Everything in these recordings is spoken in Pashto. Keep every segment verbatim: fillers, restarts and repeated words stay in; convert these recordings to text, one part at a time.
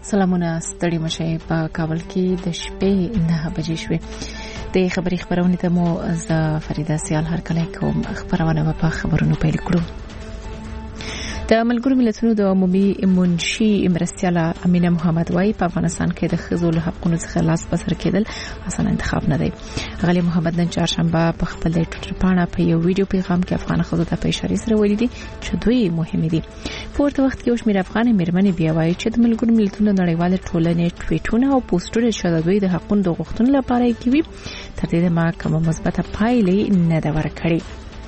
سلامونه ستړي مشي په کابل کې د شپې نه بجې شوې د خبري خبرونه ته مو ز فریده سیال هر کله کوم خبرونه په خبرونو پیل کړو. د ملګرو ملتونو د عمومي منشي مرستياله امینه محمد وای په افغانستان کې د خزو له حقوقو څخه لاس بسر کېدل اسانه انتخاب نه دی. غلی محمد نن چهارشنبه په خپل ټویټر باندې په یو ویډیو پیغام کې افغان خزو ته په اشاره سره ویلي دي چې دوی مهم دي. په ورته وخت کې یو شمېر افغان میرمنې بیا وایي چې د ملګرو ملتونو نړیوال ټولنې ټویټونه او پوسټونه چې دوی د حقوقو د غوښتنې لپاره کوي تر دې ما کومه مثبته پایلې نه دا ورکړي.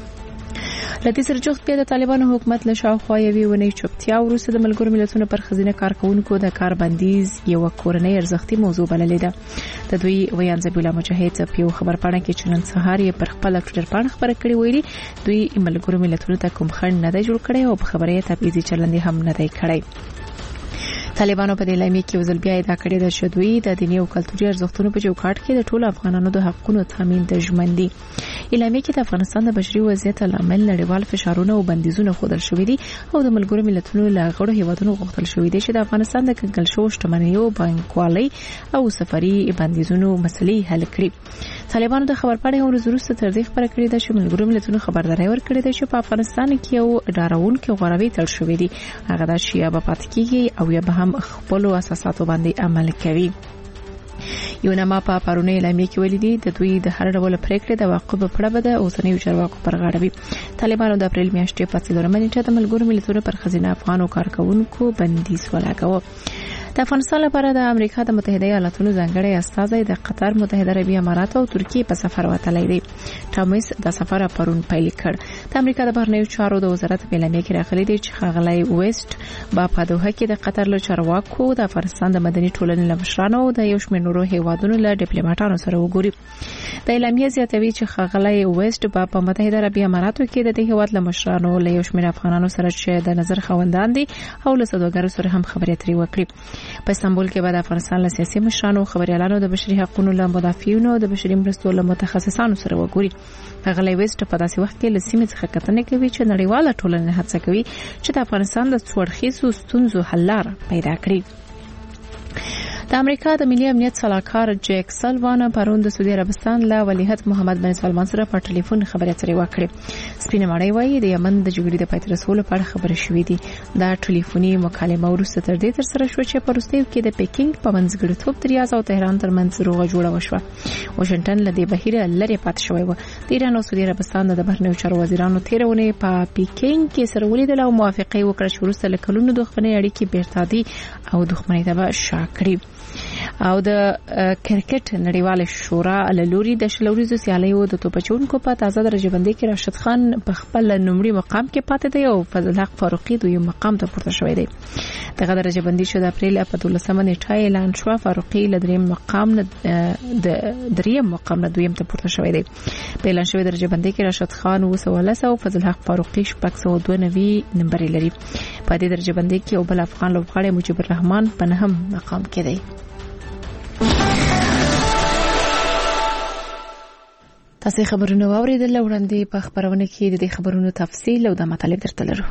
لدې سره جوخت کې د طالبانو حکومت له شاوخوا یوې ونې چوپتیا وروسته د ملګرو ملتونو پر خزینه کارکونکو د کار بندیز یو کورنۍ ارزښتي موضوع بللې ده. د دوی ویان زبیلا مجاهد په یو خبر پاڼه کې چې نن سهار یې پر خپل ټویټر باندې خبره کړې ویلي دوی ملګرو ملتونو ته کوم خنډ نه دی جوړ کړی او په خبره یې تبعیضي چلند هم نه دی کړی. طالبانو په دې لایمه کې وزل بیا دا کړی د شدوی د دیني او کلتوري ارزښتونو په چوکاټ کې د ټولو افغانانو د حقوقو تضمین د ژمندۍ اعلامیه کې د افغانستان د بشري وضعیت لامل نړیوال فشارونه او بندیزونه خودل شوې دي او د ملګرو ملتونو له غړو هیوادونو غوښتل شوې دي چې د افغانستان د کنګل شو شتمنیو بانکوالۍ او سفري بندیزونو مسلې حل کړي. طالبانو د خبر پاڼې ورځ وروسته تر دې خبره کړې ده چې ملګرو ملتونو خبرداري ورکړې ده چې په افغانستان کې یو ډاروونکو غوړوي تل شوې دي هغه د شیا په پات کې او یا به هم خپل اساساتو باندې عمل کوي. یو نامه په پرونی اعلامیه کې ویلي دي د دوی د هر ډول پریکړې د واقعو په اړه به د اوسنیو چارواکو پر غاړه وي. طالبانو د اپریل میاشتې په څلورمه نیټه د ملګرو ملتونو پر خزینه افغانو کارکونکو بندیز ولاګاوه. د افغانستان لپاره د امریکا د متحده ایالاتونو ځانګړی استازی د قطر، متحده عربي امارات او ترکیه په سفر وتلی دی. ټامس د سفر پرون پیل کړ. د امریکا د بهرنیو چارو د وزارت په اعلامیه کې راغلي دی چې ښاغلی ویسټ با په دوحه کې د قطر له چارواکو د افغانستان د مدني ټولنې له مشرانو او د یو شمېر نورو هیوادونو له ډیپلوماټانو سره وګوري. د اعلامیه زیاتوي چې ښاغلی ویسټ با په متحده عربي اماراتو کې د دې هیواد له مشرانو له یو شمېر افغانانو سره چې د نظر خوندان دي او له سوداګرو سره هم خبرې اترې وکړي. په استانبول کې به د افغانستان له سیاسي مشرانو، خبريالانو، د بشري حقوقو له مدافعینو او د بشري مرستو له متخصصانو سره وګوري. غلې وست په داسې وخت کې له سیمې څخه کتنه کوي چې نړیواله ټولنه هڅه کوي چې د افغانستان د څوړخیزو ستونزو حل لار پیدا کړي. د امریکا د ملي امنیت صلاحکار جیک سلوان پرون د سعودي عربستان له ولیعهد محمد بن سلمان سره په ټلیفون خبرې اترې وکړې. سپینه ماړی وایي د یمن د جګړې د پای ته رسولو په اړه خبرې شوې دي. دا ټلیفوني مکالمه وروسته تر دې تر سره شو چې په روسیې کې د پکینګ په منځګړیتوب د ریاض او تهران ترمنځ روغه جوړه وشوه. واشنگټن له دې بهیره لري پاتې شوی و. د ایران او سعودي عربستان د بهرنیو چارو وزیرانو تیرونه په پکینګ کې سره ولیدل او موافقه وکړه چې وروسته له کلونو دښمنۍ اړیکې بیرته او دښمنۍ ته به شاکړي. او د کرکټ نړیواله شورا له لوري د شلوريزو سیالیو د توپچونکو په تازه درجه بندي کې راشد خان په خپل نومړي مقام کې پاتې دی او فضل حق فاروقي دویم مقام ته پورته شوی دی. دغه درجه بندي شو د اپریل په دولسمه نیټه اعلان شو. فاروقي له دریم مقام نه د دریم مقام نه دویم ته پورته شوی دی. په اعلان شوی درجه بندي کې راشد خان وسولس او فضل حق فاروقي شپږ سوه دوه نوي نمبر لري. په دې درجه بندي کې او بل افغان لوبغاړی مجيب الرحمن په نهم مقام کې دی. تاسو خبرونه واوریدل وړاندې په خبرونه کې د دې خبرونو تفصیل او د مطالب درته لرو.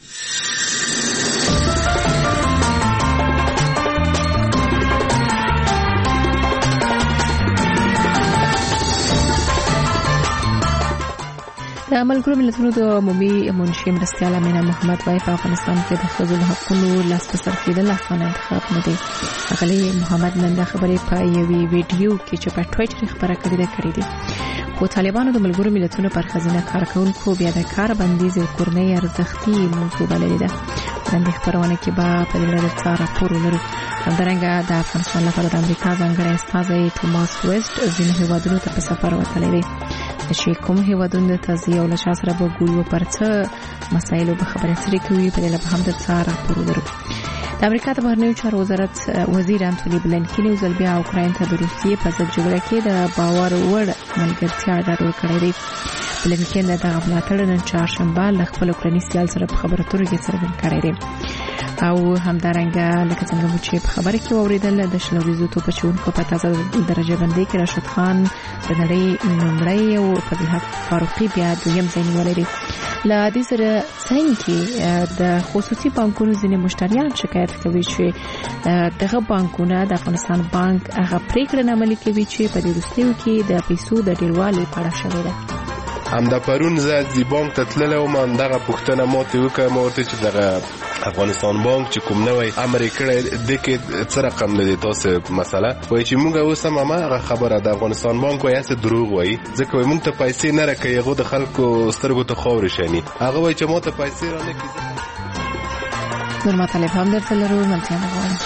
د ملګرو ملتونو د عمومي منشي مرستياله امینه محمد وای په افغانستان کې د خزو حقوقو لاس په سر کېدل اسانه انتخاب نه دی. غلی محمد نن د خبرې په یوې ویډیو کې چې په ټویټر خبره کړې ده کړې دي. خو طالبانو د ملګرو ملتونو پر خزینه کارکونکو بیا د کار بندیز او کورنۍ ارزښتي موضوع بللې ده. د خبرونه کې به په دې اړه څه راپور ولرو. همدارنګه د افغانستان لپاره د امریکا ځانګړی استازی توماس ویسټ ځینې هیوادونو ته په سفر وتلی دی. چې کوم هیوادونو ته ځي او له چا سره به ګویو پر څه مسایلو به خبرې سره کوي په دې اړه هم د څه راپور ولرو. د امریکا د بهرنیو چارو وزارت وزیر انټونی بلنکین یو ځل بیا اوکراین ته د روسیې په ضد جګړه کې د باور وړ ملګرتیا ډاډ ورکړی دی. بلنکین دغه ملاتړ نن چهارشنبه له خپل اوکراني سیال سره په خبرو اترو کې څرګند کړی دی. او همدارنګه لکه څنګه مو چې په خبره کې اوریدل د شلوريزو توپچونکو په تازه درجه بندي کې راشد خان د نړۍ نومړی او فضل حق فاروقي بیا دویم ځای نیولی دی. له دې سره څنګه د خصوصي بانکونو ځینې مشتریان شکایت کوي چې دغه بانکونه د افغانستان بانک هغه پریکړه نه عملي کوي چې په دې وروستیو کې د پیسو د ډیروالي په اړه شوې ده. هم د پرون زه د بانک ته تللی وم، همدغه پوښتنه ماته وکړه، ما ورته چې دغه افغانستان بانک چې کوم نوی امر یې کړی دی کې څه رقم دی تاسو مسله وایي چې موږ اوس هم هماغه خبره د افغانستان بانک وایي هسې دروغ وایي، ځکه وایي موږ ته پیسې نه راکوي، هغو د خلکو سترګو ته خاورې شني، هغه وایي چې ما ته پیسې را نه کړي. نور مطالب هم درته لرو، ملتیا نه غواړم.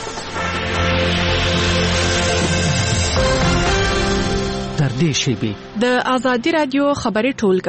تر دې شیبې د آزادي رادیو خبري ټولګه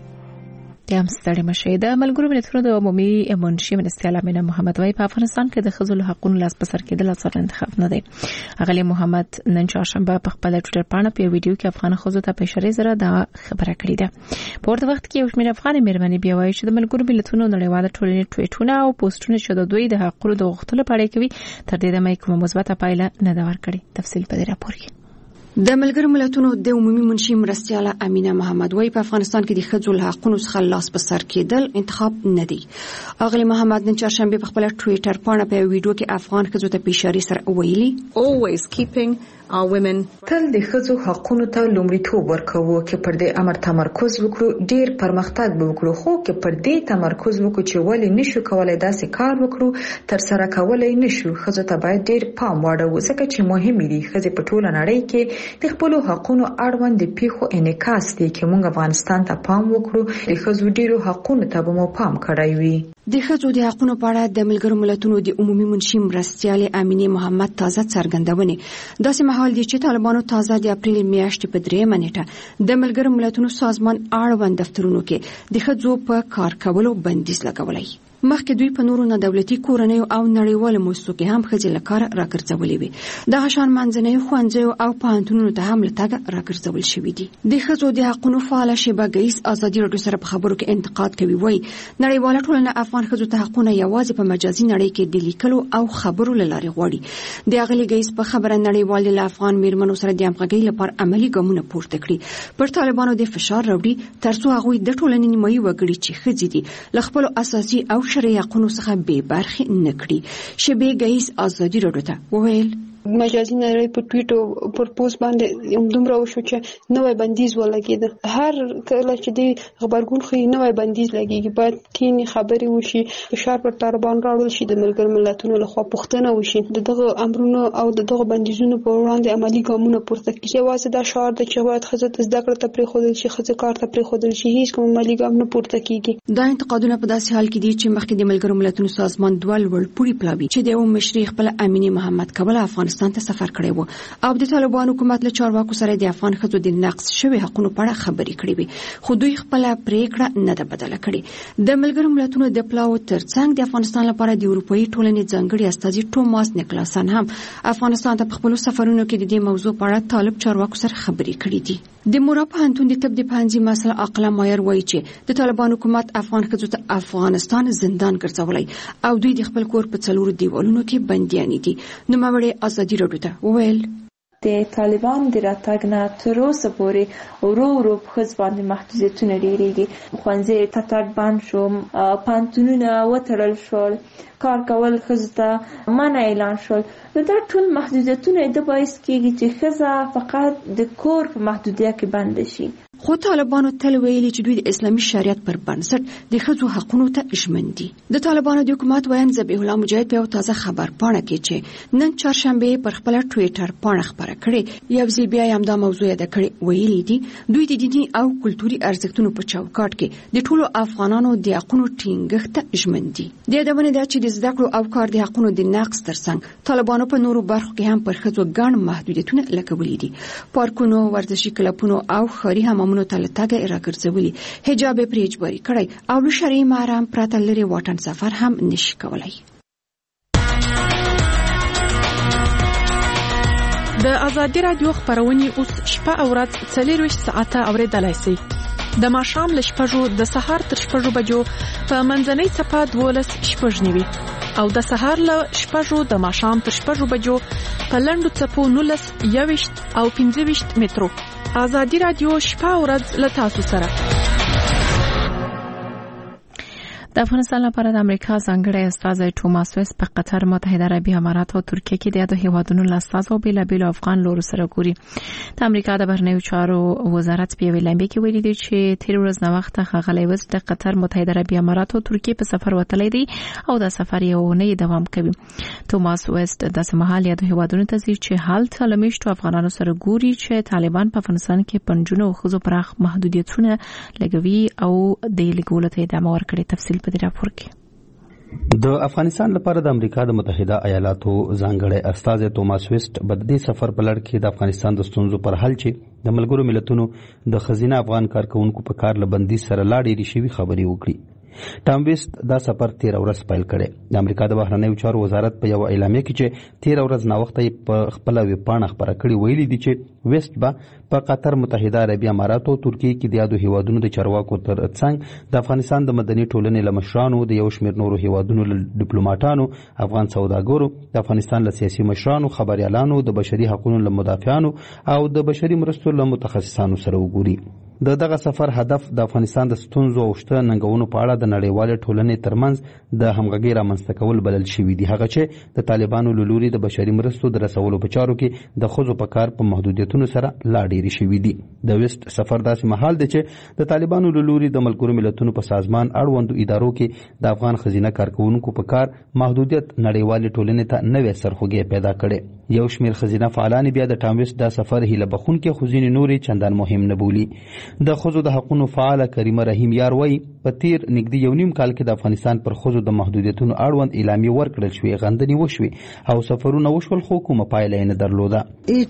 د هم ستړي مشه د ملګرو ملتونو د عمومي منشي مرستیال امینه محمد وايي په افغانستان کې د ښځو له حقوقو لاس په سر کېدل اصل انتخاب نه دی. اغلی محمد نن چهارشنبه په خپل ټوئیټر باندې په ویډیو کې افغان ښځو ته په اشاره سره دا خبره کړې ده. په ورته وخت کې یو شمېر افغان مېرمنې بیا وایي چې د ملګرو ملتونو نړیواله ټولنې ټویټونه او پوسټونه چې د دوی د حقوقو د غوښتلو په اړه کوي تر دې دمه کومه مثبته پایله نه دا ورکړي. تفصیل په دې راپور کې. د ملګرو ملتونو د عمومي منشي مرستیاله امینه محمد وايي په افغانستان کې د ښځو له حقوقو څخه لاس په سر کېدل انتخاب نه دی. اغلی محمد نن چهارشنبه په خپل ټوئیټر باندې په ویډیو کې افغان ښځو ته په اشاره سره ویلي always keeping our women تل د ښځو حقوقو ته لومړیتوب ورکوو چې پر دې امر تمرکز وکړو، ډیر پرمختګ به وکړو، خو کې پر دې تمرکز وکړو چې ولې نشو کولای داسې کار وکړو تر سره کولای نشو. ښځو ته باید ډیر پام واړو ځکه چې مهم دي ښځې په ټوله نړۍ کې د خپل حقوقو اړوند د پیښو انعکاس دي چې موږ افغانستان ته پام وکړو د ښځو ډیرو حقوقو ته به مو پام کړی وي. د ښځو د حقوقو په اړه د ملګرو ملتونو د عمومي منشي مرستیالې امینه محمد تازه څرګندونه داسې مهال دي چې طالبانو تازه د اپریل میاشتې په درېمه نیټه د ملګرو ملتونو سازمان اړوند دفترونو کې د ښځو په کار کولو بندیز لګولای. مخکې دوی په نورو نه دولتي کورنیو او نړیوالو مؤسسو کې هم ښځې له کاره راګرځولې وي. دغه شان منځنیو ښوونځیو او پوهنتونونو ته هم له تګه راګرځول شوي دي. د ښځو د حقوقو فعاله شبه ګیس ازادي راډیو سره په خبرو کې انتقاد کوي، وایي نړیواله ټولنه افغان ښځو ته حقوقونه یوازې په مجازي نړۍ کې د لیکلو او خبرو له لارې غواړي. د اغلی ګیس په خبره نړیوال له افغان میرمنو سره د همغږۍ لپاره عملی ګامونه پورته کړي، پر طالبانو د فشار راوړي ترڅو هغه د ټولنې نیمایي وګړي چې ښځې دي له خپل اساسي او شرعي حقوقو څخه بې برخې نه کړي. شبه ګیس ازادي راډیو ته وویل مجازي نړۍ په ټویټ او پر پوسټ باندې دومره وشو چې نوې بندیز ولګید. هر کله چې د خبرګون خو نوې بندیز لګیږي باید تین خبري وشي، فشار پر طالبان راوړل شي، د ملګرو ملتونو لخوا پوښتنه وشي، دغه امرونو او دغه بندیزونو په وړاندې عملی ګامونه پورته کړي. یوازې دا شعار د چې باید ښځو ته زده کړه ته پرېښودل شي، ښځې کار ته پرېښودل شي، هیڅ کوم عملی ګام نه پورته کیږي. دا انتقادونه په داسې حال کې دي چې مخکې د ملګرو ملتونو سازمان دوه لوړ پوړي پلاوي چې د یو مشري خپل امینه محمد کابل افغانستان ته سفر کړی و او د طالبانو حکومت له چارواکو سره د افغان ښځو د نقض شوی حقوقو په اړه خبرې کړې وي، خو دوی خپل پریکړه نه ده بدله کړې. د ملګرو ملتونو د پلاو ترڅنګ د افغانستان لپاره د اروپאי ټولنې ځانګړي استازي ټوماس نیکلاسن هم افغانستان ته په خپل سفرونو کې د دې موضوع په اړه طالب چارواکو سره خبرې کړې دي. د مورا پوهنتون د طب د پوهنځي مسله عقله مایر وایي چې د طالبانو حکومت افغان ښځو ته افغانستان زندان ګرځولای او دوی د خپل کور په څلورو دیوالونو کې بنديان دي. نو مړې ازادي راډیو ته وویل د طالبان د راتګ نه تر اوسه پورې ورو ورو په ښځو باندې محدودیتونه ډېرېږي. ښوونځي ته تګ بند شو، پوهنتونونه وتړل شول، کار کول ښځو ته منع اعلان شول. نو دا ټول محدودیتونه د باعث کېږي چې ښځه فقط د کور په محدودیت کې بند شي. خو طالبانو تل ویلي چې دوی د اسلامي شریعت پر بنسټ د ښځو حقوقو ته ژمن دي. د طالبانو د حکومت ویاند ذبیح الله مجاهد په تازه خبر پاڼه کې چې نن چهارشنبه پر خپل ټوئیټر پاڼه خبره کړې یو ځل بیا هم دا موضوع یاد کړې، ویلي دي دوی د دیني او کلتوري ارزښتونو په چوکاټ کې د ټولو افغانانو د حقوقو ټینګښت ته ژمن دي. د یادونه ده چې د زده کړو او کار د حقوقو د نقض ترڅنګ طالبانو په نورو برخو کې هم پر ښځو ګڼ محدودیتونه لګولي دي. پارکونو، ورزشي کلبونو او ښاري حمامونو ته له تګه راګرځولي، حجاب پرې اجباري کړی او له شرعي محرم پرته لري واټن سفر هم نشي کولای. د آزادي رادیو خبرونه اوس شپه او ورځ څلور ساعته اوریدلای شئ. د ماښام له شپږو د سهار تر شپږو بجو په منځنۍ صفه دولس شپږ نیوي او د سهار له شپږو د ماښام تر شپږو بجو په لنډو څپو نولس یوویشت او پنځه ویشت مترو. آزادي رادیو شپه او ورځ له تاسو سره. د افغانستان لپاره د امریکا ځانګړی استازی ټوماس ویست په قطر، متحده عربي امارات او ترکیه کې د یادو هیوادونو له استازو بېلابېلو افغان لورو سره ګوري. د امریکا د بهرنیو چارو وزارت په یوې لنډه کې ویلي دی چې تیر ورځ نه وخت ښاغلی ویست د قطر، متحده عربي امارات او ترکیه په سفر وتلی دی او د سفر یو اونۍ دوام کوي. ټوماس ویست د سمحال یادو هیوادونو ته ځي چې هلته له میشتو افغانانو سره ګوري چې طالبان په افغانستان کې پنځونه او ښځو پراخ محدودیتونه لګوي او د لګولو ته ادامه ورکړي. تفصیل په دې راپور کې. د افغانستان لپاره د امریکا د متحده ایالاتو ځانګړی استازی ټوماس ویست په دې سفر په لړ کې د افغانستان د ستونزو پر حل چې د ملګرو ملتونو د خزینه افغان کارکونکو په کار لبندي سره لا ډېرې شوي خبرې وکړي. ټام ویست دا سفر تیر ورځ پیل کړي. د امریکا د بهرنیو چارو وزارت په یو اعلامیه کې چې تیر ورځ نا وخت په خپل ویبپاڼه خبره کړې ویلي دي چې ویست به په قطر، متحده عربي امارات او ترکیه کې د یادو هیوادونو د چارواکو تر څنګ د افغانستان د مدني ټولنې له مشرانو، د یو شمېر نورو هیوادونو له ډیپلوماټانو، افغان سوداګرو، د افغانستان له سیاسي مشرانو، خبريالانو، د بشري حقوقو له مدافعانو او د بشري مرستو له متخصصانو سره وګوري. د دغه سفر هدف د افغانستان د ستونزو او شته ننګونو په اړه د نړیوالې ټولنې ترمنځ د همغږۍ رامنځته کول بلل شوي دي، هغه چې د طالبانو له لوري د بشري مرستو د رسولو په چارو کې د ښځو په کار په محدودیتونو سره لا ډېرې شوي دي. د ویست سفر داسې مهال دی چې د طالبانو له لوري د ملګرو ملتونو په سازمان اړوندو ادارو کې د افغان خزینه کارکونکو په کار محدودیت نړیوالې ټولنې ته نوې سرخوږی پیدا کړي. یو شمېر خزینه فعالان بیا د ټام ویست دا سفر هیله بخونکې خو ځینې نورې چندان مهم نه بولي. د ښځو د حقونو فعاله کریمه رحیم یار وایي په تیر نږدې یو نیم کال کې د افغانستان پر ښځو د محدودیتونو اړوند اعلامیې ورکړل شوې، غندنې وشوې او سفرونه وشول، خو کومه پایله یې نه درلوده.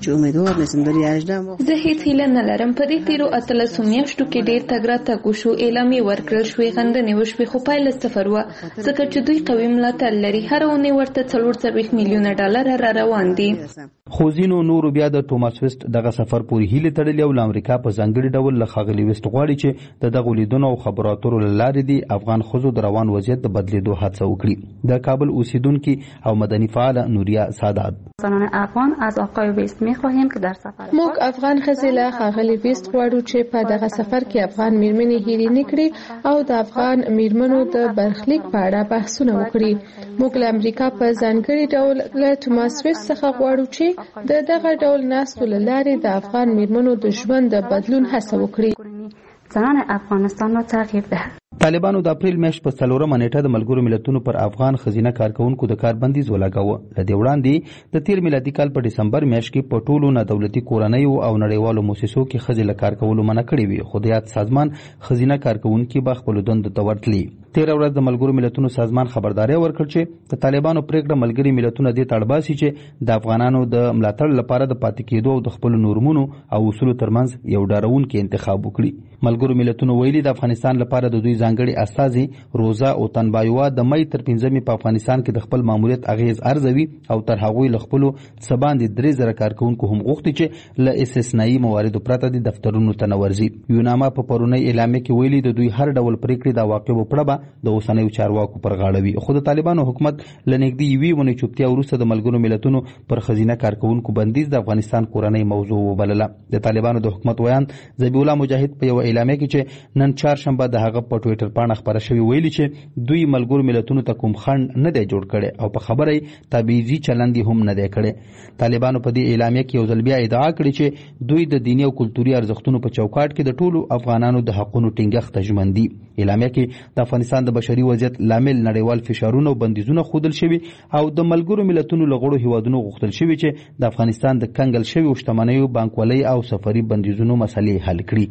زه هیڅ هیله نه لرم. په دې تیرو اتلسو میاشتو کې ډېر تګ راتګ وشو، اعلامیې ورکړل شوې، غندنې وشوې، خو پایله صفر وه، ځکه چې دوی قوي ملاتړ لري. هره اونۍ ورته څلور څلوېښت میلیونه ډالر را روان دي. خو ځینو نورو بیا د ټوماس ویست دغه سفر پورې هیلې تړلې او له امریکا په ځانګړي ډول له ښاغلي ویست غواړي چې د دغو لیدنو او خبرو اترو له لارې د افغان ښځو د روان وضعیت د بدلېدو هڅه وکړي. د کابل اوسیدونکي او مدني فعاله نوریا سادات: افغان از آقای ویست می‌خواهیم که در سفر موږ افغان ښځې له ښاغلي ویست غواړو چې په دغه سفر کې افغان میرمنې هیلې نه کړي او د افغان میرمنو د برخلیک په اړه بحثونه وکړي. موږ له امریکا په ځانګړي ډول له ټوماس ویست څخه غواړو چې د دغه ډول ناستو له لارې د افغان میرمنو د ژوند د بدلون هڅه وکړي. زنان افغانستان را تغییر دهد. طالبانو د اپریل میاشت په څلورمه نیټه د ملګرو ملتونو پر افغان خزینه کارکونکو د کار بندیز ولګاوه. له دې وړاندې د تیر میلادي کال په ډسمبر میاشت کې په ټولو نه دولتي کورنیو او نړیوالو مؤسسو کې ښځې له کار کولو منع کړې وي، خو د یاد سازمان خزینه کارکونکي به خپلو دندو ته ورتلي. تیر ورځ د ملګرو ملتونو سازمان خبرداري ورکړ چې د طالبانو پریکړه ملګري ملتونه دې ته اړ باسي چې د افغانانو د ملاتړ لپاره د پاتې کېدو او د خپلو نورمونو او اصولو ترمنځ یو ډارونکی انتخاب وکړي. ملګرو ملتونو ویلي د افغانستان لپاره د دوی ځانګړي استازي روزا او تنبایوا د مې تر پنځمې په افغانستان کې د خپل ماموریت اغیز ارزوي او تر هغوی له خپلو څه باندې درې زره کارکونکو هم غوښتي چې له استثنایي مواردو پرته د دفترونو ته نه ورځي. یوناما په پرونی اعلامیه کې ویلي د دوی هر ډول پریکړې د واقعو په اړه د اوسنیو چارواکو پر غاړه وي، خو د طالبانو حکومت له نږدې یوې اونۍ چوپتیا وروسته د ملګرو ملتونو پر خزینه کارکونکو بندیز د افغانستان کورنۍ موضوع وبلله. د طالبانو د حکومت ویان ذبیح الله مجاهد په یو اعلامیه کې چې نن چهارشنبه د هغه په ټویټر پاڼه خبره شوې ویلي چې دوی ملګرو ملتونو ته کوم خنډ نه دی جوړ کړی او په خبره یې تبعیضي چلند هم نه دی کړی. طالبانو په دې اعلامیه کې یو ځل بیا ادعا کړې چې دوی د دیني او کلتوري ارزښتونو په چوکاټ کې د ټولو افغانانو د حقونو ټینګښت ته ژمن دي. اعلامیه کې د افغانستان د بشري وضعیت لامل نړیوال فشارونه او بندیزونه ښودل شوي او د ملګرو ملتونو له غړو هیوادونو غوښتل شوي چې د افغانستان د کنګل شویو شتمنیو، بانکوالۍ او سفري بندیزونو مسلې حل کړي.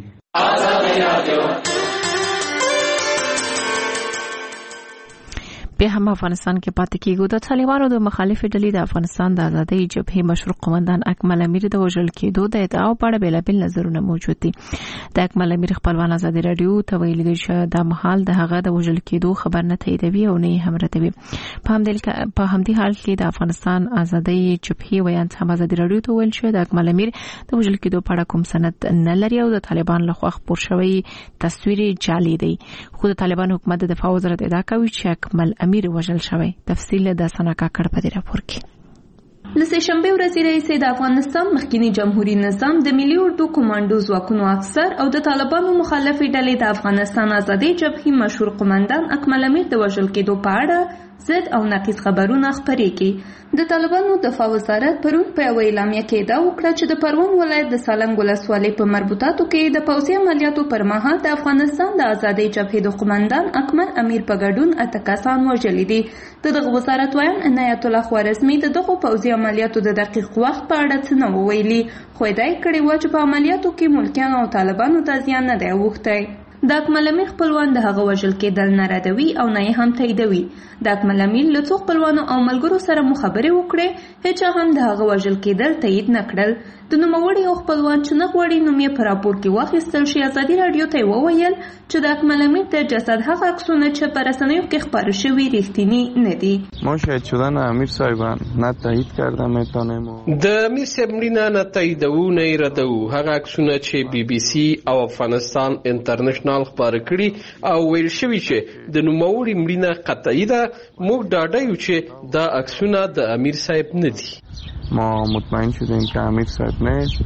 بیا هم افغانستان کې پاتې کېږو. د طالبانو د مخالفې ډلې د افغانستان د آزادۍ جبهې مشروع قومندان اکمل امیر د وژل کېدو د ادعاو په اړه بېلابېل نظرونه موجود دي. د اکمل امیر خپلوان ازادي راډیو ته ویلي دي چې دا مهال د هغه د وژل کېدو خبر نه تاییدوي او نه هم ردوي. په همدې حال کې د افغانستان آزادۍ جبهې ویاند هم ازادي راډیو ته ویل چې د اکمل امیر د وژل کېدو په اړه کوم سند نه لري او د طالبان لخوا خپور شوی تصویر جعلي دی. خو د طالبان حکومت د دفاع وزارت ادعا کوي چې اکمل امیر وژل شوی. تفصیل د سنا کاکړ په دې راپور کې. له سهشنبې ورځې راهیسې د افغانستان مخکینی جمهوریت نظام د ملي اردو کمانډو ځواکونو افسر او د طالبانو مخالفې ډلې د افغانستان آزادۍ جبهې مشهور قومندان اکمل امیر د وژل کېدو په اړه ضد او نقیض خبرونه خپرې کړي. د طالبانو دفاع وزارت پرون په یوه اعلامیه کې ادعا وکړه چې د پروان ولایت د سالنګ ولسوالۍ په مربوطاتو کې د پوځي عملیاتو پر مهال د افغانستان د آزادۍ جبهې د قومندان اکمل امیر په ګډون اته کسان وژلي دي. د دغه وزارت ویان عنایت الله خوارزمي د دغو پوځي عملیاتو د دقیق وخت په اړه څه نه وویلي، خو ادعا یې کړې وه چې په عملیاتو کې ملکیانو او طالبانو ته زیان نه دی اوښتی. د اکمل امیر خپلوان د هغه وژل کېدل نه ردوي او نه یې هم تاییدوي. د اکمل امیر له څو خپلوانو او ملګرو سره مو خبرې وکړې، هیچا هم د هغه وژل کېدل تایید نه کړل. د نوموړي یو خپلوان چې نه غواړي نوم یې په راپور کې واخیستل شي ازادي راډیو ته یې وویل چې د اکمل امیر د جسد هغه عکسونه چې په رسنیو کې خپاره شوي رښتیني نه دي. ما شاید شدن امیر صاحبان نه تایید کرده میتونیم. د امیر صاحب مړینه نه تاییدوو نه یې ردوو. هغه عکسونه چې بی بی سی او افغانستان انټرنیشنل خپاره کړي او ویل شوي چې د نوموړي مړینه قطعي ده، موږ ډاډه یو چې دا عکسونه د امیر صاحب نه دي. ما مطمئن شدیم که امیر صاحب نیست.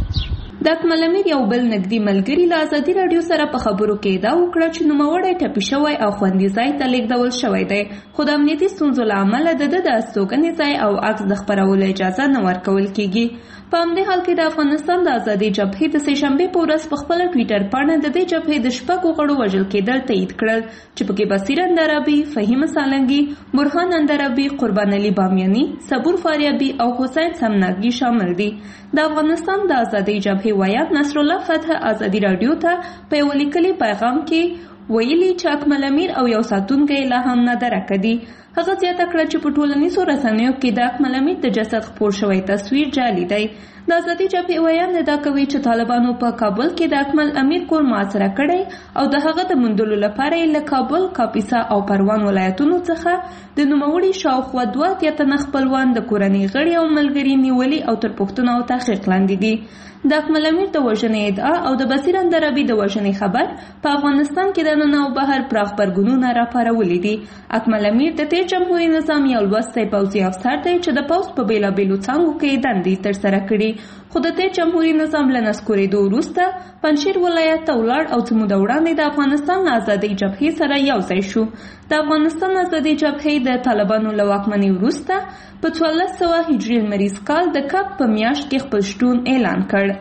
د اکمل امیر یو بل نږدې ملګري له ازادي راډیو سره په خبرو کې ادعا وکړه چې نوموړی ټپي شوی او خوندي ځای ته لیږدول شوی دی، خو د امنیتي ستونزو له امله د ده د استوګنې ځای او عکس د خپرولو اجازه نه ورکول کیږي. په همدې حال کې د افغانستان د آزادۍ جبهې د سهشنبې په ورځ په خپله ټویټر پاڼه د دې جبهې د شپږو غړو وژل کېدل تایید کړل چې پکې بصیر اندرابي، فهیم سالنګي، برهان اندرابي، قربان علي بامیاني، صبور فاریابي او حسین سمناګي شامل دي. د افغانستان د آزادۍ جبهې ویان نصر الله فتح ازادي راډیو ته په یو لیکلي پیغام کې ویلي چې اکمل امیر او یو ساتونکی لا هم نادرکه دي. هغه زیاته کړه چې په ټولنیزو رسنیو کې د اکمل امیر د جسد خپور شوی تصویر جعلي دی. د آزادي جبهې ویان ادعا کوي چې طالبانو په کابل کې د اکمل امیر کور محاصره کړی او د هغه د موندلو لپاره یې له کابل، کاپیسا او پروان ولایتونو څخه د نوموړي شاوخوا دوه اتیا تنه خپلوان د کورنۍ غړي او ملګري نیولي او تر پوښتنو او تحقیق لاندې دي. د اکمل امیر د وژنې ادعا او د بصیر اندرابي د وژنې خبر په افغانستان کې د ننه او بهر پراخ غبرګونونه راپارولي دي. اکمل امیر د تیر جمهوریت نظام یو لوستی پوځي افسر دی چې د پوځ په بېلابېلو څانګو کې دندې ترسره کړي، خو د تیر جمهوریت نظام له نسکورېدو وروسته پنجشیر ولایت ته ولاړ او څه موده وړاندې د افغانستان له آزادۍ جبهې سره یو ځای شو. د افغانستان آزادۍ جبهې د طالبانو له واکمنۍ وروسته په څوارلس سوه هجري لمریز کال د کب په میاشت کې خپل شتون اعلان کړ.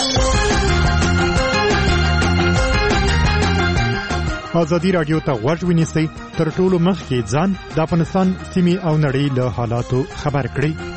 ازادي راډیو ته غوږ ونیسئ، تر ټولو مخکې ځان د افغانستان سیمې او نړۍ له حالاتو خبر کړئ.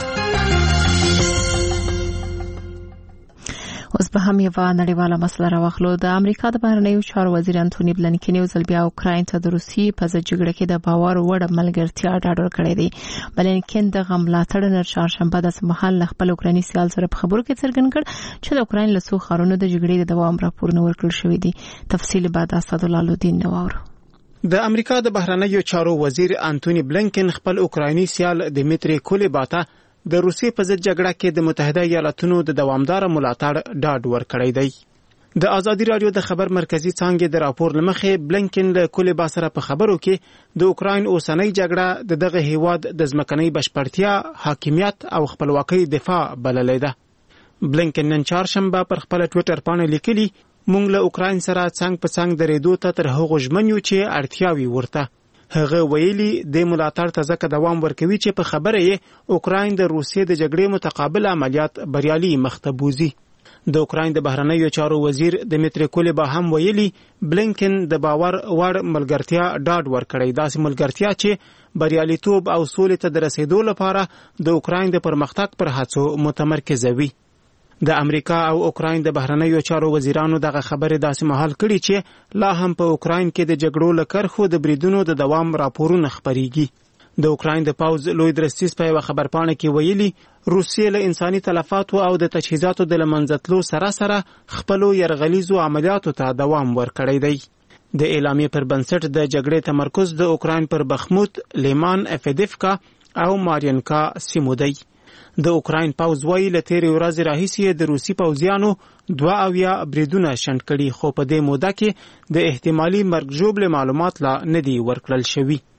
اوس به هم یوه نړیواله مسله راواخلو. د امریکا د بهرنیو چارو وزیر انټوني بلنکن یو ځل بیا اوکراین ته د روسیې په ضد جګړه کې د باور وړ ملګرتیا ډاډ ورکړی دی. بلنکن دغه ملاتړ نن چهارشنبه داسې مهال له خپل اوکرایني سیال سره په خبرو کې څرګند کړ چې د اوکراین له څو ښارونو د جګړې د دوام راپورونه ورکړل شوي دي. تفصیل بعد اسدالله لودین نواورو. د امریکا د بهرنیو چارو وزیر انټوني بلنکن خپل اوکرایني سیال دمیتری کولیبا د روسیې په ضد جګړه کې د متحده ایالاتونو د دوامدار ملاتړ ډاډ ورکړی دی. د ازادي راډیو د خبر مرکزی څانګې د راپور لمخې بلنکن له کولیبا سره په خبرو کې د اوکراین اوسنۍ جګړه د دغه هیواد د ځمکنۍ بشپړتیا، حاکمیت او خپلواکۍ دفاع بللې ده. بلنکن نن چهارشنبه پر خپل ټویټر باندې لیکلي، موږ له اوکراین سره څنګ په څنګ درېدو ته تر هغو ژمن یو چې اړتیاوي ورته. هغه ویلي د ملاتړ ته ځکه دوام ورکوي چې په خبره یې اوکراین د روسیې د جګړې متقابل عملیات بریالي مخته بوزي. د اوکراین د بهرنیو چارو وزیر دمیتری کولیبا هم ویلي، بلنکن د باور وړ ملګرتیا ډاډ ورکړی، داسې ملګرتیا چې بریالیتوب او سولې ته د رسیدو لپاره د اوکراین د پرمختګ پر هڅو متمرکزه وي. د امریکا او اوکراین د بهرنیو چارو وزیرانو دغه خبره داسې مهال کړي چې لا هم په اوکراین کې د جګړو لکرخو د بریدونو د دوام راپورونه خبريږي. د اوکراین د پاوز لوی درستیز په خبرپاڼه کې ویلي، روسیې له انساني تلفاتو او د تجهیزاتو د لمنځتلو سره سره خپل يرغلیزو عملیاتو ته دوام ورکړی دی. د اعلامیې پر بنسټ د جګړې تمرکز د اوکراین پر بخموت، لیمان، افیدیفکا او مارینکا سیمو دی. د اوکراین پاوز وایي له تیرې ورځې راهیسې د روسي پوځیانو دوه اویا بریدونه شنډ کړي، خو په دې موده کې د احتمالي مرګ ژوبلې معلومات لا نه دي ورکړل شوي.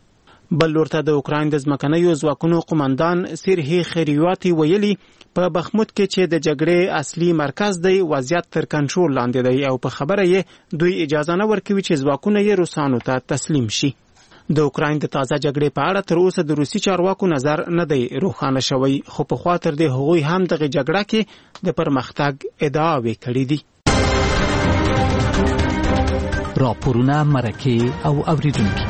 بل لورته د اوکراین د ځمکنیو ځواکونو قومندان سیرهی خیریواتی ویلي په بخموت کې چې د جګړې اصلي مرکز دی وضعیت تر کنټرول لاندې دی او په خبره یې دوی اجازه نه ورکوي چې ځواکونه یې روسانو ته تسلیم شي. د اوکراین د تازه جګړې په اړه تر اوسه د روسي چارواکو نظر نه دی روښانه شوی، خو په خوا تر دې هغوی هم دغه جګړه کې د پرمختګ ادعاوې کړې دي. راپورونه، مرکې او اوریدونکي.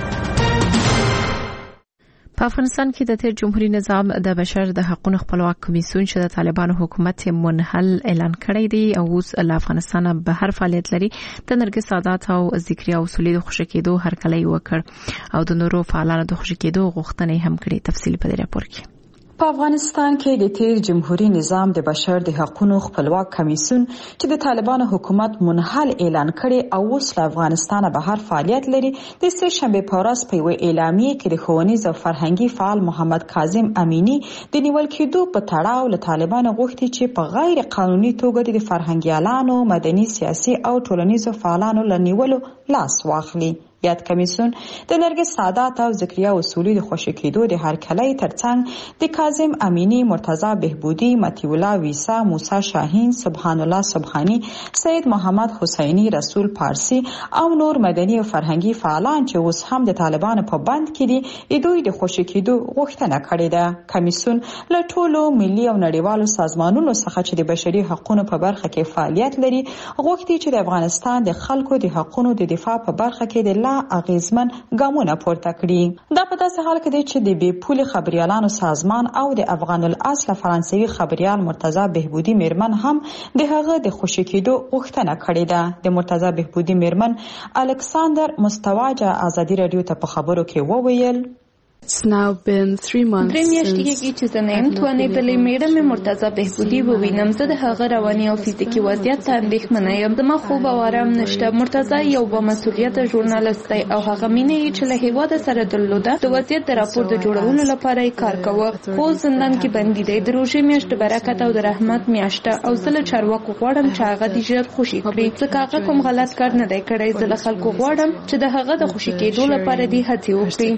په افغانستان کې د تیر جمهوریت نظام د بشر د حقوقو خپلواک کمیسیون چې د طالبانو حکومت منحل اعلان کړی دی او اوس له افغانستان بهر فعالیت لري، د نرګس سادات او ذکریا اصولي د خوشی کېدو هرکلی وکړ او د نورو فعالانو د خوشی کېدو غوښتنې هم کړې. تفصیل په دې راپور کې. په افغانستان کې د تیر جمهوریت نظام د بشر د حقوقو خپلواک کمیسیون چې د طالبانو حکومت منحل اعلان کړي او اوس له افغانستان بهر فعالیت لري، د سه شنبه په ورځ په یو اعلامیه کې د ښوونیز او فرهنګي فعال محمد کاظم امینی د نیول کېدو په تړاو له طالبانو غوښتي چې په غیر قانوني توګه د فرهنګیالانو، مدني، سیاسي او ټولنیزو فعالانو لنیولو لاس واخلي. یاد کمیسیون د نرګس سادات او ذکریا اصولي د خوشی کېدو د هرکلی ترڅنګ د کاظم امینی، مرتضی بهبودی، مطیع الله ویسا، موسی شاهین، سبحان الله سبحانی، سید محمد حسینی، رسول پارسی او نور مدني او فرهنګي فعالان چې اوس هم د طالبانو په بند کې دي، دوی د خوشی کېدو غوښتنه کړې ده. کمیسیون له ټولو ملي او نړیوالو سازمانونو څخه چې د بشري حقوقو په برخه کې فعالیت لري غوښتي چې د افغانستان د خلکو د حقوقو د دفاع په برخه کې د اغیزمن ګامونه پورته کړي. دا په داسې حال کې دی چې د بې پولې خبريالانو سازمان او د افغان الاصل فرانسوي خبريال مرتضی بهبودی میرمن هم د هغه د خوشی کېدو غوښتنه کړې ده. د مرتضی بهبودی میرمن الکساندر مستواجه ازادي رادیو ته په خبرو کې وویل: It's now been three months درې میاشتې کېږي چې زه نه یم توانېدلې میډم مې مرتضی بهبودي ووینم. زه د هغه رواني او فزیکي وضعیت ته اندېښمنه یم. زما خوب او آرام نشته. مرتضی یو بامسؤلیته ژورنالیست دی او هغه مینه یې چې له هېواده سره درلوده د وضعیت د راپور د جوړولو لپاره یې کار کوه، خو زندان کې بندي دی. د روژې میاشت د برکت او د رحمت میاشته او زه له چارواکو غواړم چې هغه دې ژر خوشي کړي، ځکه هغه کوم غلط کار نه دی کړی. زه له خلکو غواړم چې د هغه د خوشي کېدو لپاره دې هڅې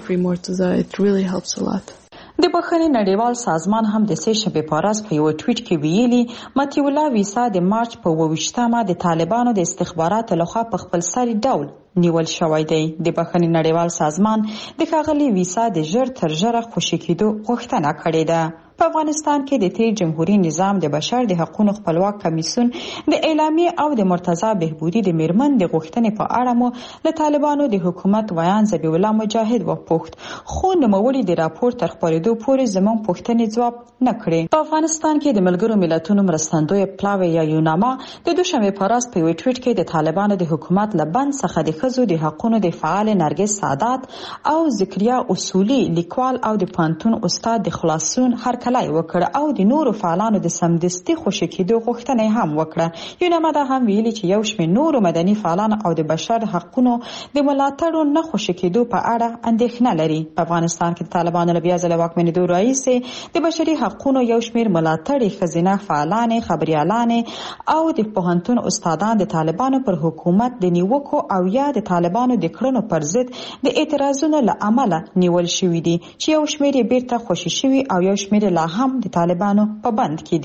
وکړي. really helps a lot. د بخښنې نړیوال سازمان هم د سه شنبه په ورځ په یو ټویټ کې ویلي مطیع الله ویسا د مارچ په اووه ویشتمه د طالبانو د استخباراتو لخوا په خپل سری ډول نیول شوی دی. د بخښنې نړیوال سازمان د ښاغلي ویسا د ژر تر ژره خوشي کېدو غوښتنه کړې ده. په افغانستان کې د تیر جمهوریت نظام د بشر د حقوقو خپلواک کمیسیون د اعلامیه او د مرتضی بهبودی د میرمن د غوښتنې په اړه مو له طالبانو د حکومت ویان ذبیح الله مجاهد وپوښت، خو نوموړي د راپور تر خپرېدو پورې زموږ پوښتنې ځواب نه کړې. په افغانستان کې د ملګرو ملتونو مرستندوی پلاوی یا یوناما د دوشنبه په ورځ په یو ټویټ کې د طالبانو د حکومت له بند څخه د ښځو د حقوقو د فعال نرګس سادات او ذکریا اصولي لیکوال او د پانتون استاد د خلاصون هر کلای وکړ او د نورو فعالانو د سمدستي خوشی کېدو غوښتنه هم وکړه. یوناما دا هم ویلي چې یو شمېر نورو مدني فعالان او د بشر حقوقو د ملاتړو نه خوشی کېدو په اړه اندېښنه لري. په افغانستان کې طالبانو له بیا ځله واکمنېدو راهیسې د بشري حقوقو یو شمېر ملاتړي ښځینه فعالان، خبريالان او د پوهنتون استادان د طالبانو پر حکومت د نیوکو او یا د طالبانو د کړنو پر ضد د اعتراضونو له امله نیول شوي دي چې یو شمېر یې بیرته خوشي شوي او یو شمېر لا هم د طالبانو په بند کې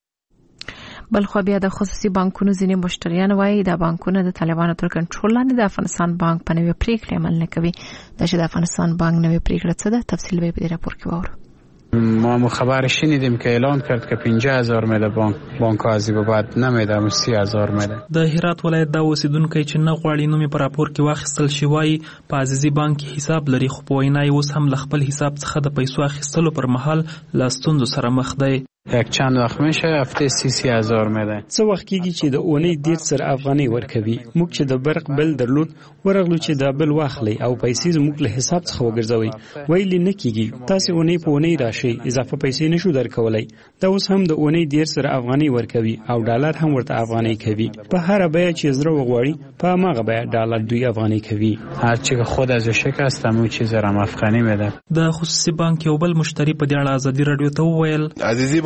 دي. بلخو بیا د خصوصي بانکونو ځینې مشتریان وایي دا بانکونه د طالبانو تر کنټرول لاندې د افغانستان بانک په نوې پریکړې عمل نه کوي. دا چې د افغانستان بانک نوې پریکړه څه ده، تفصیل به په دې راپور کې واورو. ما خبر شنیدیم که اعلان کرد که پنجاه هزار میله بانک بانک ازی به بعد نمیده مو سی هزار میله. د هرات ولایت د اوسیدونکو چې نه غواړي نومي په راپور کې واخیستل شي وایي په عزیزي بانک حساب لري، خو په وینا یې اوس هم له خپل حساب څخه د پیسو اخیستلو پر مهال له ستونزو سره مخ دی. یک چند وخت میشه هفته سی سی هزار میده. څه وخت کېږي چې د اونۍ ډېر سر افغانۍ ورکوي، موږ چې د برق بل درلود ورغلو چې د بل واخلي او پیسې زموږ له حساب څخه وګرځوي، ویلي نه کېږي تاسو اونۍ په اونۍ راشي اضافه پیسې نشو درکولای. دا اوس هم د اونۍ ډېر سر افغانۍ ورکوي او ډالر هم ورته افغانۍ کوي. په هر بیه چې زړه وغواړي په هغه بیه ډالر دوی افغانۍ کوي. هر چی که خود از شکست همون چیز را افغانۍ میده. د خصوصي بانک یو بل مشتری په دې اړه ازادي رادیو ته وویل عزیزي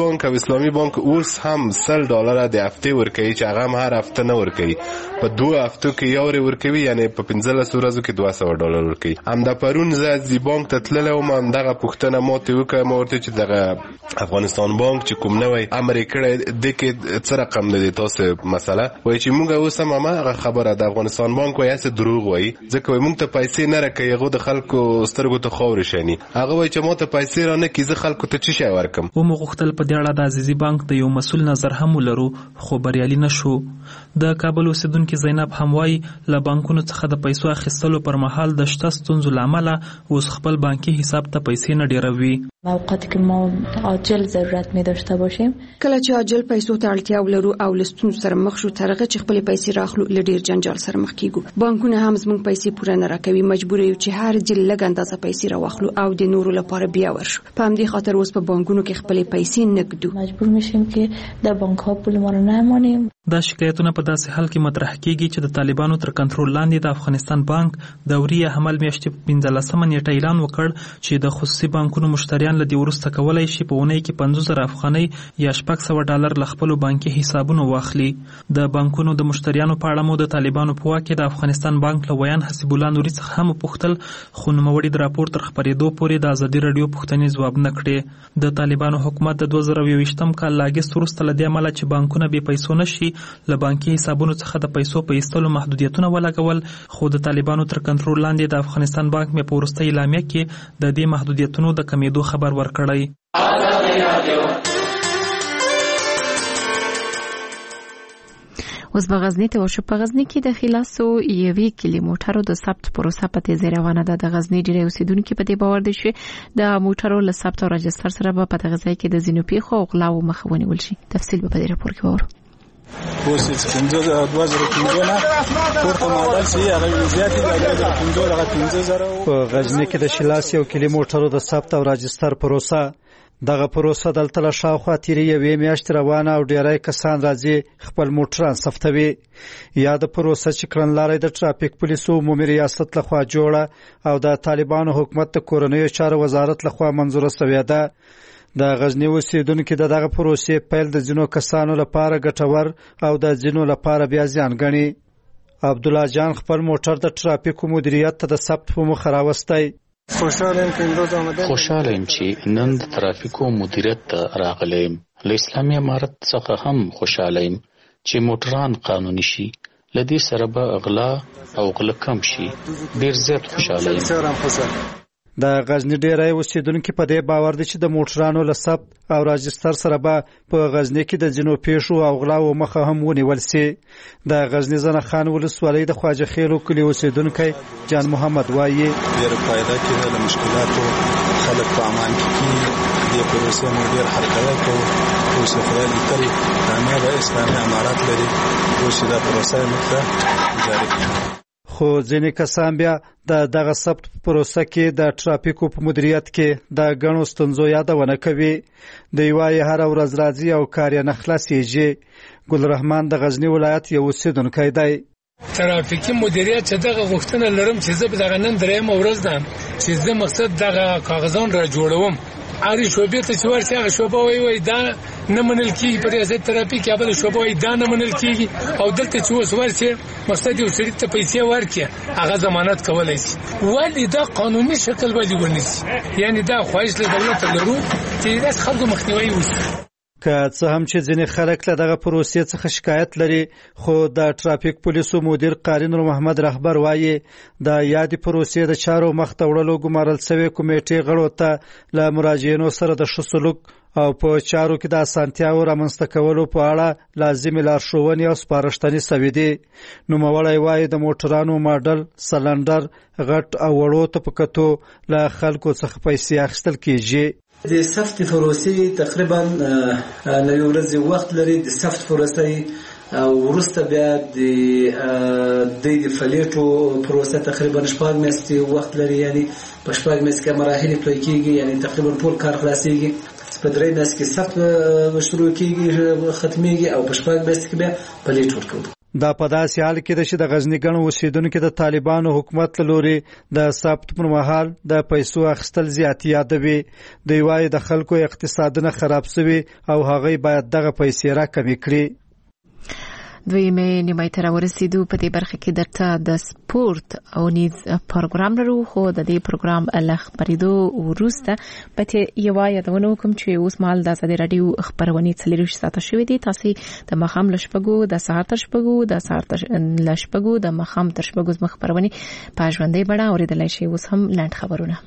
بانک او اسلامي بانک اوس هم سل ډالر د هفته ورکوي چې هغه هم هر هفته نه ورکوي، په دوه هفتو کې یو ری ورکوي، یعنی په پنځلس ورځو کې دوه سوه ډالر ورکوي. همدا پرون زه زی بانک ته تللی وم، همدغه پوښتنه ماته وکړه، ما ورته چې دغه افغانستان بانک چې کوم نوی امر یې کړی دی کې څه رقم دی تاسو مسله وایي چې موږ اوس هم هماغه خبره د افغانستان بانک وایي هسې دروغ وایي، ځکه وایي موږ ته پیسې نه راکوي، هغه د خلکو سترګو ته خاورې شني. هغه وایي چې ما ته پیسې را نه کړي، زه خلکو ته څه شی ورکړم. ومو غوښتل په دې اړه د عزیزي بانک د یو مسؤل نظر هم ولرو، خو بریالي نه شو. د کابل اوسیدونکي زینب هم وایي له بانکونو څخه د پیسو اخیستلو پر مهال د شته ستونزو له امله اوس خپل بانکي حساب ته پیسې نه ډیروي. اوقاتی که ما عاجل ضرورت می داشته باشیم، کله چې عاجل پیسو ته اړتیا ولرو او له ستونزو سره مخ شو، تر هغه چې خپل پیسې راخلو له ډیر جنجال سره مخ کیږو. بانکونه هم زموږ پیسې پوره نه راکوي، مجبور یو چې هر ځل لږ اندازه پیسې راواخلو او د نورو لپاره بیا ورشو. په همدې خاطر اوس په بانکونو کې خپل پیسې نه ږدو، مجبور میشیم که د بانک ها پول ما رو نمانیم. دا شکایتونه په داسې حال کې مطرح کیږي چې د طالبانو تر کنټرول لاندې د افغانستان بانک دوري حمل میاشتې په پنځلسمه نیټه اعلان وکړ چې د خصوصي بانکونو مشتریان له دې وروسته کولی شي په اونۍ کې پنځوس زره افغانۍ یا شپږ سوه ډالر له خپلو بانکي حسابونو واخلي. د بانکونو د مشتریانو په اړه مو د طالبانو په واک کې د افغانستان بانک له ویان حسیب الله نوري څخه هم وپوښتل، خو نوموړي د راپور تر خپرېدو پورې د ازادي راډیو پوښتنې ځواب نه کړې. د طالبانو حکومت د دوه زره یوویشتم کال له اګست وروسته له دې امله چې بانکونه بې پیسو نشي له بانکي حسابونو څخه د پیسو په ایستلو محدودیتونه ولګول، خو د طالبانو تر کنټرول لاندې د افغانستان بانک مې په وروستۍ اعلامیه کې د دې محدودیتونو د کمیدو خبر ورکړی. اوس په غزنی ته وشو. په غزنی کې د خلاصو یوې کلی موټرو د ثبت پروسه په تیزه روانه ده. د غزنی ډیری اوسیدونکو په دې باور دي چې د موټرو له ثبت او رجستر سره به په دغه ځای کې د زینو پیښو او غلاو مخه ونیول شي. تفصیل به په دې راپور کې وورو. اوس چې پنځه دوه زره پنځه نه پورته ماډل شي هغه زیات دي، هغه پنځه هغه پنځه زره. په غزنی کې د خلاص یو کلی موټرو د ثبت او رجستر پروسه دغه پروسه دلته له شاوخوا تیرې یوې میاشتې روانه او ډیری کسان راځي خپل موټران ثبتوي. یا د پروسه چې کړنلارې د ټرافیک پولیسو عمومي ریاست لخوا جوړه او د طالبانو حکومت د کورنیو چارو وزارت لخوا منظوره شوې ده. د غزنی اوسیدونکو د دغه پروسې پیل د ځینو کسانو لپاره ګټور او د ځینو لپاره بیا زیان ګڼي. عبد الله جان خپل موټر د ټرافیکو مدیریت ته د ثبت په مخ راوستی. خوشاله یم چې نن د ترافیکو مدیریت ته راغلی یم. له اسلامي امارت څخه هم خوشاله یم چې موټران قانوني شي، له دې سره به غلا او غله کم شي. ډیر زیات خوشاله یم. د غزنی ډیری اوسیدونکو په دې باور دي چې د موټرانو له ثبت او راجستر سره به په غزنی کې د جنو پیښو او غلاو مخه هم ونیول شي. د غزنی زنه خان ولسوالۍ د خواجه خیلو کلی اوسیدونکو جان محمد وایي ډیر فائدہ کې د مشکلاتو خلک په امان کې د پروسې مدیر حرکت او پروسې خلل تل د اسلامي امارات لري او د پروسې مخه جاری کړي. خو ځینې کسان بیا د دغه ثبت پروسه کې د ټرافیکو په مدیریت کې د غنو ستونزو یادونه کوي. د یوای هر ورځ راځي او کار یې نه خلاصيږي. ګل رحمان د غزنی ولایت یو اوسیدونکی دی. ترافیکي مدیریت چې دغه غوښتنه لرم چې زه به دغه نن درېیم ورځ ده چې زه مقصد دغه کاغذان را جوړوم، اړ شوبې ته چې ورته هغه شوبه وای وای دا نه منل کیږي، په ریاست ترافیک یا بل شوبه وای دا نه منل کیږي، او دلته چې اوس ورته مقصد یو سړي ته پیسې ورکړي هغه ضمانت کولای شي. ولی دا قانوني شکل ولی ونیسي، یعنی دا خواهش له دولت لرو چې د خلکو مخنیوي وشي. که څه هم چې ځینې خلک له دغه پروسې څخه شکایت لري، خو د ټرافیک پولیسو مدیر قاری نور محمد رهبر وایي د یادې پروسې د چارو مخ ته وړلو ګمارل شوی کمیټې غړو ته له مراجعینو سره د ښه سلوک او په چارو کې د اسانتیاو رامنځته کولو په اړه لازمي لارښوونې او سپارښتنې شوې دي. نوموړی وایي د موټرانو ماډل، سلنډر، غټ او وړو ته په کتو له خلکو څخه پیسې اخیستل کیږي. د سفت پروسې تقریبا نو یو ورځ وخت لري. د سفت پروسې او ورسته بیا د د فلیټو پروسه تقریبا شپږ میاشتې وخت لري، یعنی په شپږ میاشتې کې مراحل طی کیږي، یعنی تقریبا ټول کار خلاصيږي. په درې میاشتې کې سفت شروع کیږي ختميږي او په شپږ میاشتې کې بیا فلیټ ورکوي. دا په داسې حال کې ده چې د غزني ګڼو اوسیدونکو د طالبانو حکومت له لوري د ثبت پر مهال د پیسو اخیستل زیات یادوي. دوی وایي د خلکو اقتصادونه خراب شوي او هغوی باید دغه پیسې راکمې کړي. دویمه نیمه تر ورسېدو په دې برخه کې درته د سپورت او نیز پروګرام لرو، خو د دې پروګرام له خبرېدو وروسته به یوه یادونه وکړم چې اوس مهال د ازادي راډیو خپرونې څلېرویشت ساعته شوې دي. تاسې د ماښام له شپږو د سهار تر شپږو د سهار له شپږو د ماښام تر شپږو زموږ خپرونې په ژوندۍ بڼه اورېدلی شئ. اوس هم لنډ خبرونه.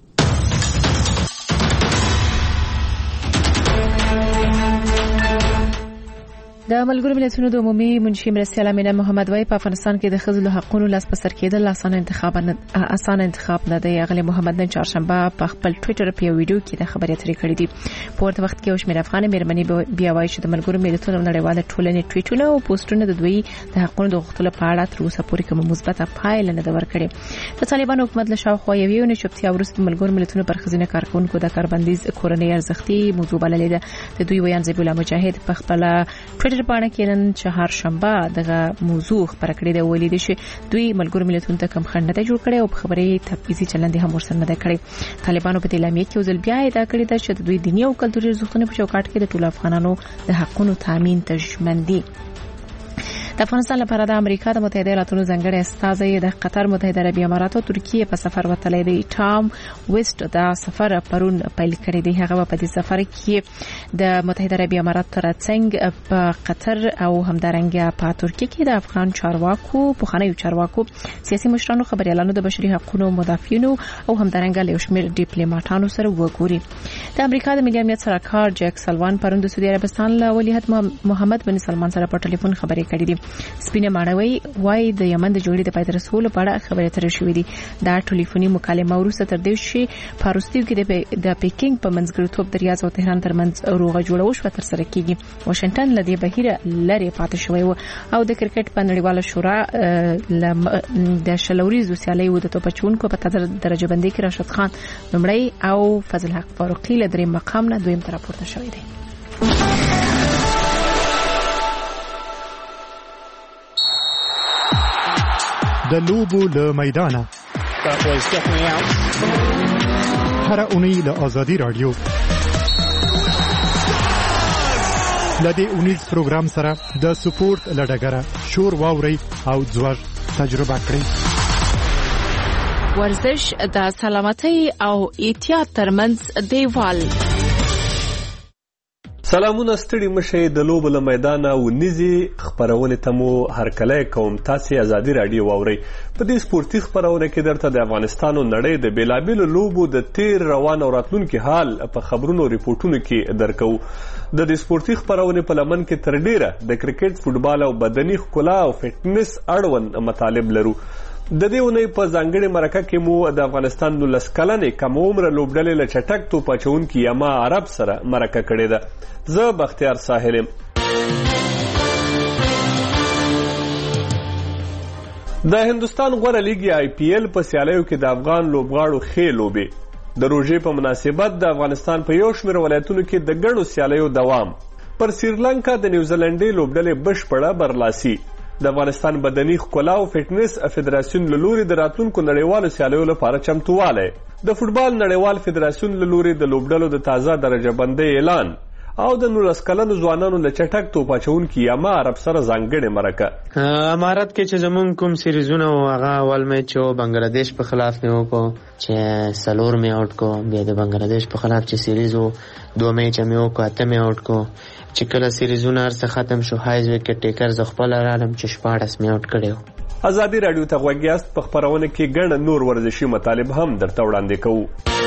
د ملګرو ملتونو د عمومي منشي مرستیال امینه محمد وای په افغانستان کې د ښځو له حقوقو لاس په سر کېدل اسانه انتخاب نه اسانه انتخاب نه دی. اغلی محمد نن چهارشنبه په خپل ټوئیټر په ویډیو کې د خبرې اترې کړې دي. په ورته وخت کې او شمېر افغان مېرمنې بیا وایي چې د ملګرو ملتونو نړیواله ټولنې ټویټونه او پوسټونه د دوی د حقوقو د غوښتلو په اړه تر اوسه پورې کومه مثبته پایله نه ده ورکړې. د طالبان حکومت له شاوخوا یوې اونۍ چوپتیا وروسته ملګرو ملتونو پر ښځینه کارکونکو د کاربندیز کورنۍ ارزښتي موضوع بللې ده. د دوی ویان زبیب الله مجاهد په خپل ټوئیټر باندې کې نن چهارشنبه دغه موضوع خبره کړې ده. ویلي دي چې دوی ملګرو ملتونو ته کوم خنډ نه جوړ کړي او په خبرې تبعیضي چلند هم ورسره نه کړی. طالبانو په اعلامیه کې ځل بیا ادعا کړې ده چې دوی دیني او کلتوري ارزښتونو په چوکاټ کې د ټولو افغانانو د حقوقو تامین ته ژمن دي. د افغانستان لپاره د امریکا د متحده ایالاتونو ځانګړی استازی د قطر، متحده عربي امارات او ترکیه په سفر وتلی دی. ټام ویسټ دا سفر پرون پیل کړی دی. هغه په دې سفر کې د متحده عربي امارات ترڅنګ په قطر او همدارنګه په ترکیه کې د افغان چارواکو، پخوانیو چارواکو، سیاسي مشرانو، خبريالانو، د بشري حقوقو مدافعینو او همدارنګه له شمېر ډیپلوماټانو سره وګوري. د امریکا د ملي امنیت سلاکار جیک سلوان پرون د سعودي عربستان له ولیعهد محمد بن سلمان سره په ټلیفون خبرې کړې دي. سپینه ماڼوي وای د یمن د جوړې د پای ته رسولو په اړه خبرې اترې شوې دي. دا ټلیفوني مکالمه وروسته تر دې چې په وروستیو کې د پیکینګ په منځګړیتوب د ریاض او تهران ترمنځ روغه جوړه وشوه تر سره کیږي. واشنگټن له دې بهیره لرې پاتې شوی و او د کرکټ په نړیواله شورا د شلوریزو سیالیو د توپ اچوونکو په درجه بندۍ کې راشد خان لومړی او فضل حق فاروقي له دریم مقام نه دویم ته راپورته شوی دی. د لوبو له میدانه هر اونۍ له آزادي رادیو لدې اونیز پروګرام سره د سپورت لډګره شور واوري او ځوړ تجربه کړئ. ورزش د سلامتۍ او احتیاط ترمنځ دیوال. سلامونه ستړي مشه د لوبو له میدانه او نيزي خبرونه تمو هرکله کوم تاسو آزادي رادیو واوري. په دې سپورتي خبرونه کې درته د افغانستان او نړۍ د بیلابیلو لوبو د تیر روان او راتلونکي حال په خبرونو او ریپورتونو کې درکو. د دې سپورتي خبرونه په لمن کې تر ډیره د کرکټ، فوتبال او بدني ښکلا او فټنس اړوند مطالب لرو. د دې ونې په ځانګړي مرکه کې مو د افغانستان نو لس کلنې کم عمر لوبډلې له چټک توپ اچوونکي یما عرب سره مرکه کړې ده. زه بختیار ساحل یم. د هندستان غوره لیګ آی پی ایل په سیالیو کې د افغان لوبغاړو ښې لوبې. د روژې په مناسبت د افغانستان په یو شمېر ولایتونو کې د ګڼو سیالیو دوام. پر سریلانکا د نیوزیلنډي لوبډلې بشپړه برلاسي. د افغانستان بدني ښکلا او فټنس فدراسیون له لوري د راتلونکو نړیوالو سیالیو لپاره چمتووالی. د فوټبال نړیوال فدراسیون له لوري د لوبډلو د تازه درجه بندۍ اعلان او د نولس کلنو ځوانانو له چټک توپ اچوونکي یما عرب سره ځانګړې مرکه. امارات کې چې زمونږ کوم سیریزونه و هغه اول میچ و بنګلادیش په خلاف مې وکړو چې څلور مې آوټ کړو. بیا د بنګلادیش په خلاف چې سیریز و دوه میچ مې وکړو اته مې آوټ کړو. چې کله سیریزونه هر څه ختم شو هایز وکټ ټیکر زه خپل رالم چې شپاړس مې آوټ کړی. ازادي راډیو ته غوږ یاست. په خبرونه کې ګڼ نور ورزشي مطالب هم درته وړاندې کوو.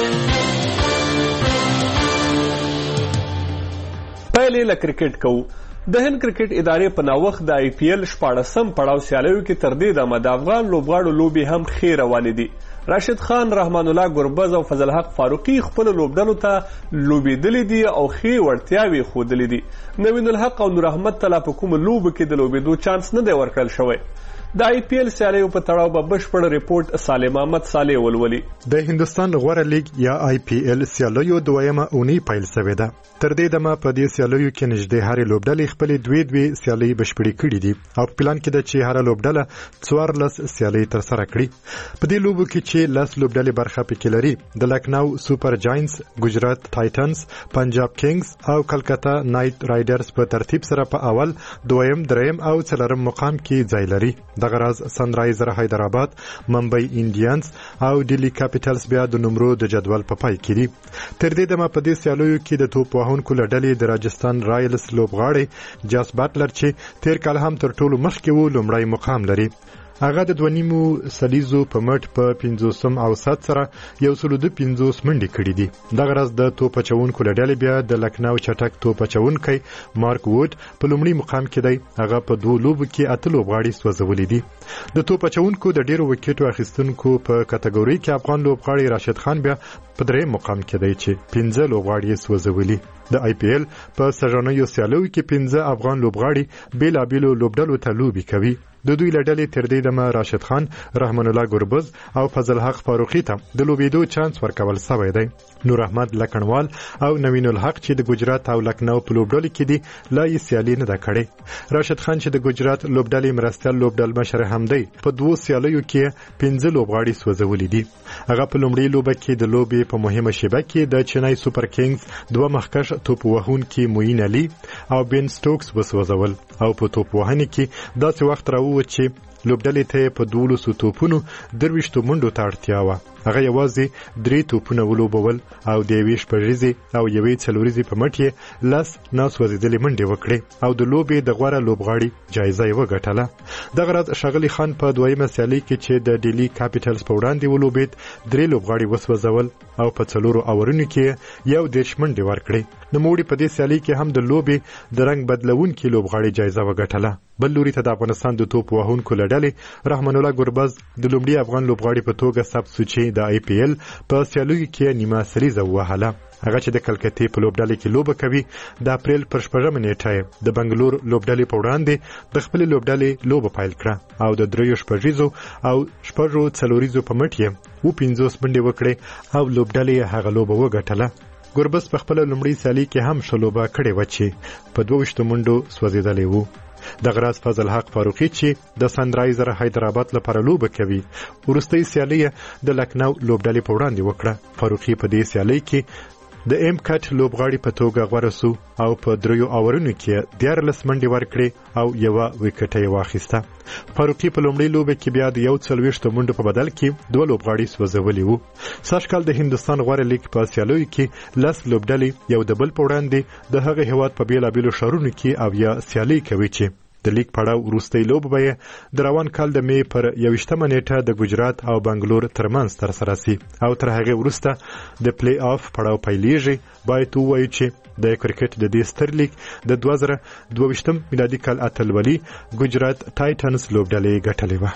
پیلې له کرکټ کوو. د هند کرکټ ادارې په ناوخت د آی پی ایل شپاړسم پړاو سیالیو کې تر دې دمه د افغان لوبغاړو لوبې هم ښې روانې دي. راشد خان، رحمان الله ګربز او فضل حق فاروقي خپل لوبډلو ته لوبېدلې دي او ښې وړتیاوې ښودلې دي. نوین الحق او نور احمد ته لا په کومه لوبه کې د لوبېدو چانس نه دی ورکړل شوی. د آی پی ایل سیالیو په تړاو به بشپړ ریپورت سالم احمد صالح ولولي. د هندستان غوره لیګ یا آی پی ایل سیالیو دویمه اونۍ پیل شوې ده. تر دې دمه په دې سیالیو کې نږدې هرې لوبډلې خپلې دوې دوې سیالۍ بشپړې کړې دي او په پلان کې ده چې هره لوبډله څوارلس سیالۍ ترسره کړي. په دې لوبو کې چې لس لوبډلې برخه پکې لري د لکنو سوپر جاینټس، ګجرات ټایټنز، پنجاب کینګز او کلکتا نایټ رایډرز په ترتیب سره په اول، دویم، دریم او څلورم مقام کې ځای لري. دغه راز سنرایزر حیدرآباد، ممبئی انډینز او ډیلی کاپیټلز بیا د نمرو د جدول په پای کې دي. تر دې دمه په دې سیالیو کې د توپ وهونکو له ډلې د راجستان رایلز لوبغاړی جاس باټلر چې تیر کال هم تر ټولو مخکې و لومړی مقام لري. هغه د دوه نیمو سلیزو په مټ په پنځوسم اوسط سره یو سل د پنځوس منډې کړې دي. دغه راز د توپ اچوونکو له ډلې بیا د لکنو چټک توپ اچوونکی مارک وود په لومړي مقام کې دی. هغه په دوه لوبو کې اته لوبغاړي سوځولي دي. د توپ اچوونکو د ډیرو وکټو اخیستونکو په کټګوري کې افغان لوبغاړي راشد خان بیا په دریم مقام کې دی چې پنځه لوبغاړي سوځولي. د آی پی ایل په سژانیو سیالیو کې پنځه افغان لوبغاړي بیلابیلو لوبډلو ته لوبې کوي. د دوی له ډلې تر دې دمه راشد خان، رحمان الله ګربز او فضل حق فاروقي ته د لوبېدو چانس ورکول شوی دی. نور احمد لکنوال او نوین الحق چې د ګجرات او لکنو په لوبډلې کې دي لا یې سیالي نه ده کړې. راشد خان چې د ګجرات لوبډلې مرستیال لوبډل مشر هم دی په دوو سیالیو کې پنځه لوبغاړي سوځولي دي. هغه په لومړۍ لوبه کې د لوبې په مهمه شیبه کې د چنای سوپر کینګز دوه مخکش توپ وهونکي موین علي او بن سټوکس وسوځول او په توپ وهنې کې داسې وخت راووت چې لوبډلې ته په دولسو توپونو درویشتو منډو ته اړتیا وه. هغه یوازې درې توپونه ولوبول او د یوې شپږیزې او یوې څلوریزې په مټ یې لس ناسوځېدلې منډې وکړې او د لوبې د غوره لوبغاړي جایزه یې وګټله. دغه راز ښاغلي خان په دویمه سیالۍ کې چې د ډیلی کاپیټلز په وړاندې ولوبېد درې لوبغاړي وسوځول او په څلورو اورونو کې یو دېرش منډې ورکړې. نوموړي په دې سیالۍ کې هم د لوبې د رنګ بدلونکي لوبغاړي جایزه وګټله. بل لوري ته د افغانستان د توپ وهونکو له ډلې رحمان الله ګربز د لومړي افغان لوبغاړي په توګه ثبت شو چې د آی پی ایل په سیالیو کې نیمه سریزه ووهله. هغه چې د کلکتې په لوبډلې کې لوبه کوي د اپریل پر شپږمه نیټه د بنګلور لوبډلې په وړاندې د خپلې لوبډلې لوبه پیل کړه او د دریو شپږیزو او شپږو څلوریزو په مټ یې و پنځوس منډې وکړې او لوبډلې هغه لوبه وګټله. ګربز په خپله لومړۍ سیالۍ کې هم ښه لوبه کړې وه چې په دوه منډو سوځېدلی و. دغه راز فضل حق فاروقي چې د سنرایزر حیدرآباد لپاره لوبه کوي وروستۍ سیالۍ د لکنو لوبډلې په وړاندې وکړه. فاروقي په دې سیالۍ کې د ایم کټ لوبغاړي په توګه غوره سو او په دریو اورونو کې دیارلس منډې ورکړې او یوه وکټه یې واخیسته. فاروقي په لومړۍ لوبه کې بیا د یو څلوېښتو منډو په بدل کې دوه لوبغاړي سوځولي وو. سږکال د هندستان غوره لیګ په سیالیو کې لس لوبډلې یو د بل په وړاندې د هغه هیواد په بیلابیلو ښارونو کې اویا سیالۍ کوي چې د لیګ پړاو وروستۍ لوبه به یې د روان کال د مې پر یویشتمه نیټه د ګجرات او بنګلور ترمنځ ترسره سي او تر هغې وروسته د پلی آف پړاو پیلېږي. باید ووایو چې د کرکټ د دې ستر لیګ د دوه زره دوه ویشتم میلادي کال اتلولي ګجرات ټایټنز لوبډلې ګټلې وه.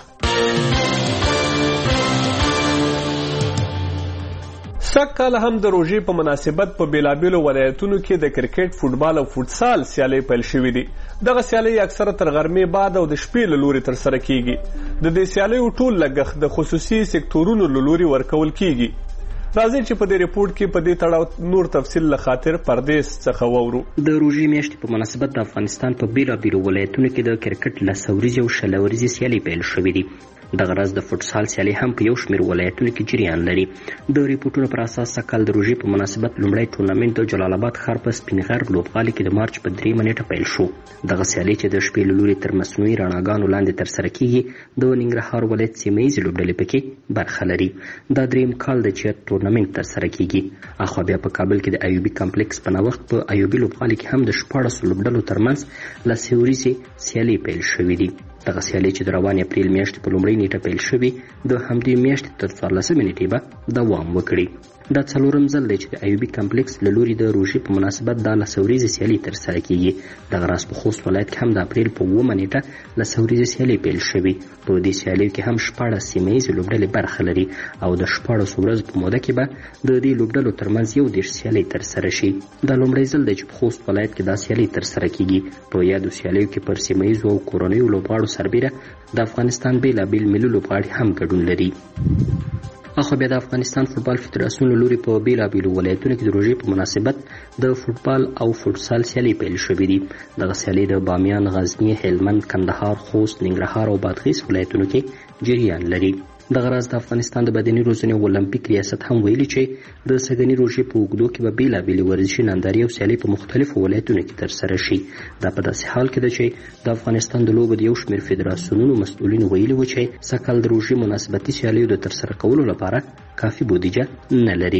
سږکال هم د روژې په مناسبت په بیلابیلو ولایتونو کې د کرکټ، فوټبال او فوټسال سیالۍ پیل شوې دي. دغه سیالۍ اکثره تر غرمې بعد او د شپې له لوري ترسره کیږي. د دې سیالیو ټول لګښت د خصوصي سکتورونو له لوري ورکول کیږي. راځئ چې په دې ریپورت کې په دې تړاو نور تفصیل له خاطر پردیس څخه واورو. د روژې میاشتې په مناسبت د افغانستان په بیلابیلو ولایتونو کې د کرکټ لس ورځې او شل ورځې سیالۍ پیل شوې دي. دغه راز د فوټسال سیالۍ هم په یو شمېر ولایتونو کې جریان لري. د ریپورټونو پر اساس سږکال د روژې په مناسبت لومړی ټورنمنټ د جلال آباد ښار په سپین غر لوبغالي کې د مارچ په دریمه نیټه پیل شو. دغه سیالۍ چې د شپې له لوري تر مصنوعي رڼاګانو لاندې ترسره کیږي د ننګرهار ولایت سیمه ییزې لوبډلې پکې برخه لري. دا دریم کال دی چې ټورنمنټ ترسره کیږي. اخوا بیا په کابل کې د ایوبي کمپلیکس په نوښت په ایوبي لوبغالي کې هم د شپاړسو لوبډلو ترمنځ لس ورځې سیالۍ پیل شوې دي. دغه سیالۍ چې د روانې اپریل میاشتې په لومړۍ نیټه پیل شوې د همدې میاشتې تر څوارلسمې نیټې به دوام وکړي. دا څلورم ځل دی چې د ایوبي کمپلیکس له لوري د روژې په مناسبت دا لس ورځې سیالۍ ترسره کیږي. دغه راز په خوست ولایت کې هم د اپریل په اوومه نیټه لس ورځې سیالۍ پیل شوې. په دې سیالیو کې هم شپاړس سیمه ییزې لوبډلې برخه لري او د شپاړسو ورځو په موده کې به د دې لوبډلو ترمنځ یو دېرش سیالۍ ترسره شي. دا لومړی ځل دی چې په خوست ولایت کې دا سیالۍ ترسره کیږي. په یادو سیالیو کې پر سیمه ییزو او کورنیو لوبغاړو سربیره د افغانستان بیلابیل ملي لوبغاړي هم ګډون لري. اخو بیا د افغانستان فوتبال فدراسیون له لوري په بیلابیلو ولایتونو کې د روژې په مناسبت د فوتبال او فوټسال سیالۍ پیل شوې دي. دغه سیالۍ د بامیان، غزني، هلمند، کندهار، خوست، ننګرهار او بادغیس ولایتونو کې جریان لري. دغه راز د افغانستان د بدني روزنې او المپیک ریاست هم ویلي چې د سږني روژې په اوږدو کې به بیلابیلې ورزشي نندارې او سیالۍ په مختلفو ولایتونو کې ترسره شي. دا په داسې حال کې ده چې د افغانستان د لوبو د یو شمېر فدراسیونونو مسؤلینو ویلي وو چې سږکال د روژې مناسبتي سیالیو د ترسره کولو لپاره کافي بودیجه نه لري.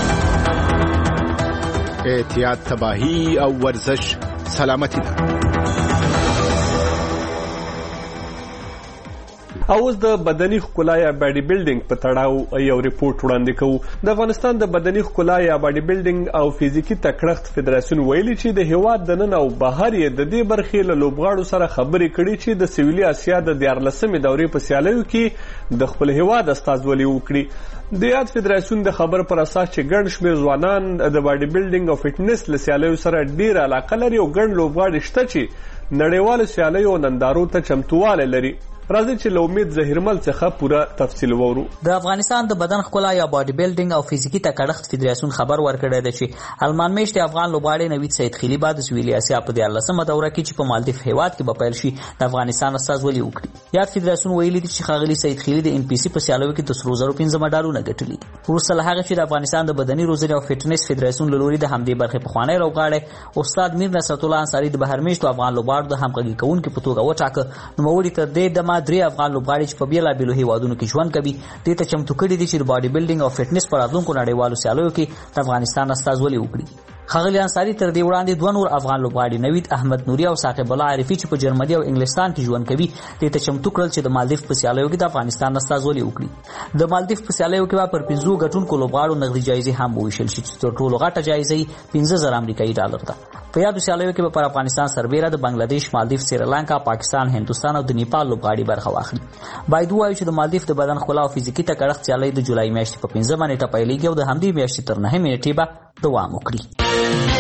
احتیاط، تباهي او ورزش سلامتی ده. اوس د بدني ښکلا یا باډي بلډینګ په تړاو یو ریپورت وړاندې کوو. د افغانستان د بدني ښکلا یا باډي بلډینګ او فزیکي تکړښت فدراسیون ویلي چې د هیواد دننه او بهر یې د دې برخې له لوبغاړو سره خبرې کړي چې د سویلي اسیا د دیارلسمې دورې په سیالیو کې د خپل هیواد استازولي وکړي. د یاد فدراسیون د خبر پر اساس چې ګڼ شمېر ځوانان د باډي بلډینګ او فټنس له سیالیو سره ډېره علاقه لري او ګڼ لوبغاړي شته چې نړیوالو سیالیو او نندارو ته چمتووالی لري. راځي چې له امید زهیرمل څخه پوره تفصیل وورو. د افغانستان د بدن ښکلا یا باډي بلډینګ او فزیکي تکړښت فدراسیون خبر ورکړی دی چې المان میشت افغان لوبغاړی نوید سید خیلی بعد د سویلي اسیا په دیارلسمه دوره کې چې په مالدیف هیواد کې به پیل شي د افغانستان استازولي وکړي. یاد فدراسیون ویلي دي چې ښاغلي سید خیلی د ان پی سي په سیالیو کې د سرو زرو پنځه مډالونه ګټلي. وروسته له هغه چې د افغانستان د بدني روزنې او فټنس فدراسیون له لوري د همدې برخې پخوانی لوبغاړی استاد میر نصرت الله انصاري د بهرمیشتو افغان لوبغاړو د همغږي کوونکي په توګه وټاکه. نوموړي تر دې دمه درې افغان لوبغاړي چې په بیلابیلو هیوادونو کې ژوند کوي دې ته چمتو کړي دي چې د باډي بلډینګ او فټنس په راتلونکو نړیوالو سیالیو کې د افغانستان استازولي وکړي. ښاغلي انصاري تر دې وړاندې دوه نور افغان لوبغاړي نوید احمد نوري او ثاقب الله عارفي چې په جرمني او انګلستان کې ژوند کوي دې ته چمتو کړل چې د مالدیف په سیالیو کې د افغانستان استازولي وکړي. د مالدیف په سیالیو کې به پر پنځو ګټونکو لوبغاړو نغدي جایزې هم وویشل شي چې تر ټولو غټه جایزه پنځه زره امریکایي ډالر ده. په یادو سیالیو کې به پر افغانستان سربیره د بنگلادیش، مالدیف، سریلانکا، پاکستان، هندوستان او د نیپال لوبغاړي برخه واخلي. باید ووایو چې د مالدیف د بدن ښکلا او فزیکي تکړښت سیالۍ د جولای میاشتې په پنځمه نیټه پیلېږي او د همدې میاشتې تر نهمې نیټې به دوام وکړي.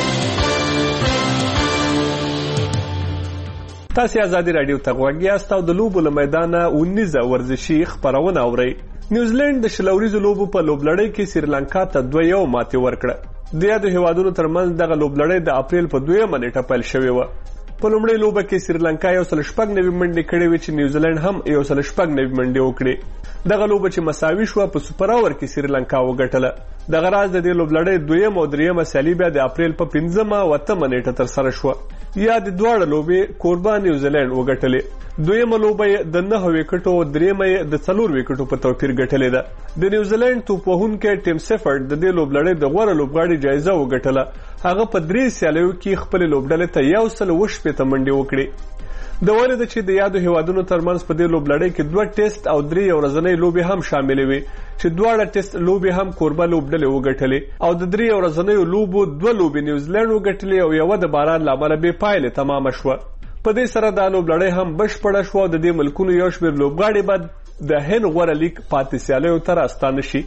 تاسو ازادي رادیو ته غوږ یاست او د لوبو له میدانه اونیزه ورزشي خبرونه اورئ. نیوزیلند د شلوريزو لوبو په لوبلړۍ کې سریلانکا ته دوه یو ماتې ورکړه. د یادو هیوادونو ترمنځ دغه لوبلړۍ د اپریل په دویمه نیټه پیل شوې وه. په لومړۍ لوبه کې سریلانکا یو سل شپږ نوي منډې کړې وې چې نیوزیلند هم یو سل شپږ نوي منډې وکړې. دغه لوبه چې مساوي شوه په سوپر اوور کې سریلانکا وګټله. دغه راز د دې لوبلړۍ دویم او دریمه سیالي بیا د اپریل په پنځمه او اتمه نیټه ترسره شوه. یا د دواړه لوبې کوربه نیوزیلند وګټلې. دویمه لوبه د نهه وکټو او دریمه د څلور وکټو په توپیر ګټلې ده. د نیوزیلند توپوهونکی ټیم سیفرد د دې لوبلړۍ د غوره لوبغاړي جایزه وګټله. هغه په درې سیالیو کې خپل لوبډلې ته یو سل وشپېته منډې وکړې. د ویل ده چې د یادو هیوادونو ترمنځ په دې لوبلړۍ کې دوه ټیسټ او درې ورځنۍ لوبې هم شاملې وي چې دواړه ټیسټ لوبې هم کوربه لوبډلې وګټلې او د درې ورځنیو لوبو دوه لوبې نیوزیلند وګټلې او یوه د باران له امله بې پایلې تمامه شوه. په دې سره دا لوبلړۍ هم بشپړه شوه او د دې ملکونو یو شمېر لوبغاړي به د هند غوره لیګ پاتې سیالیو ته راستانه شي.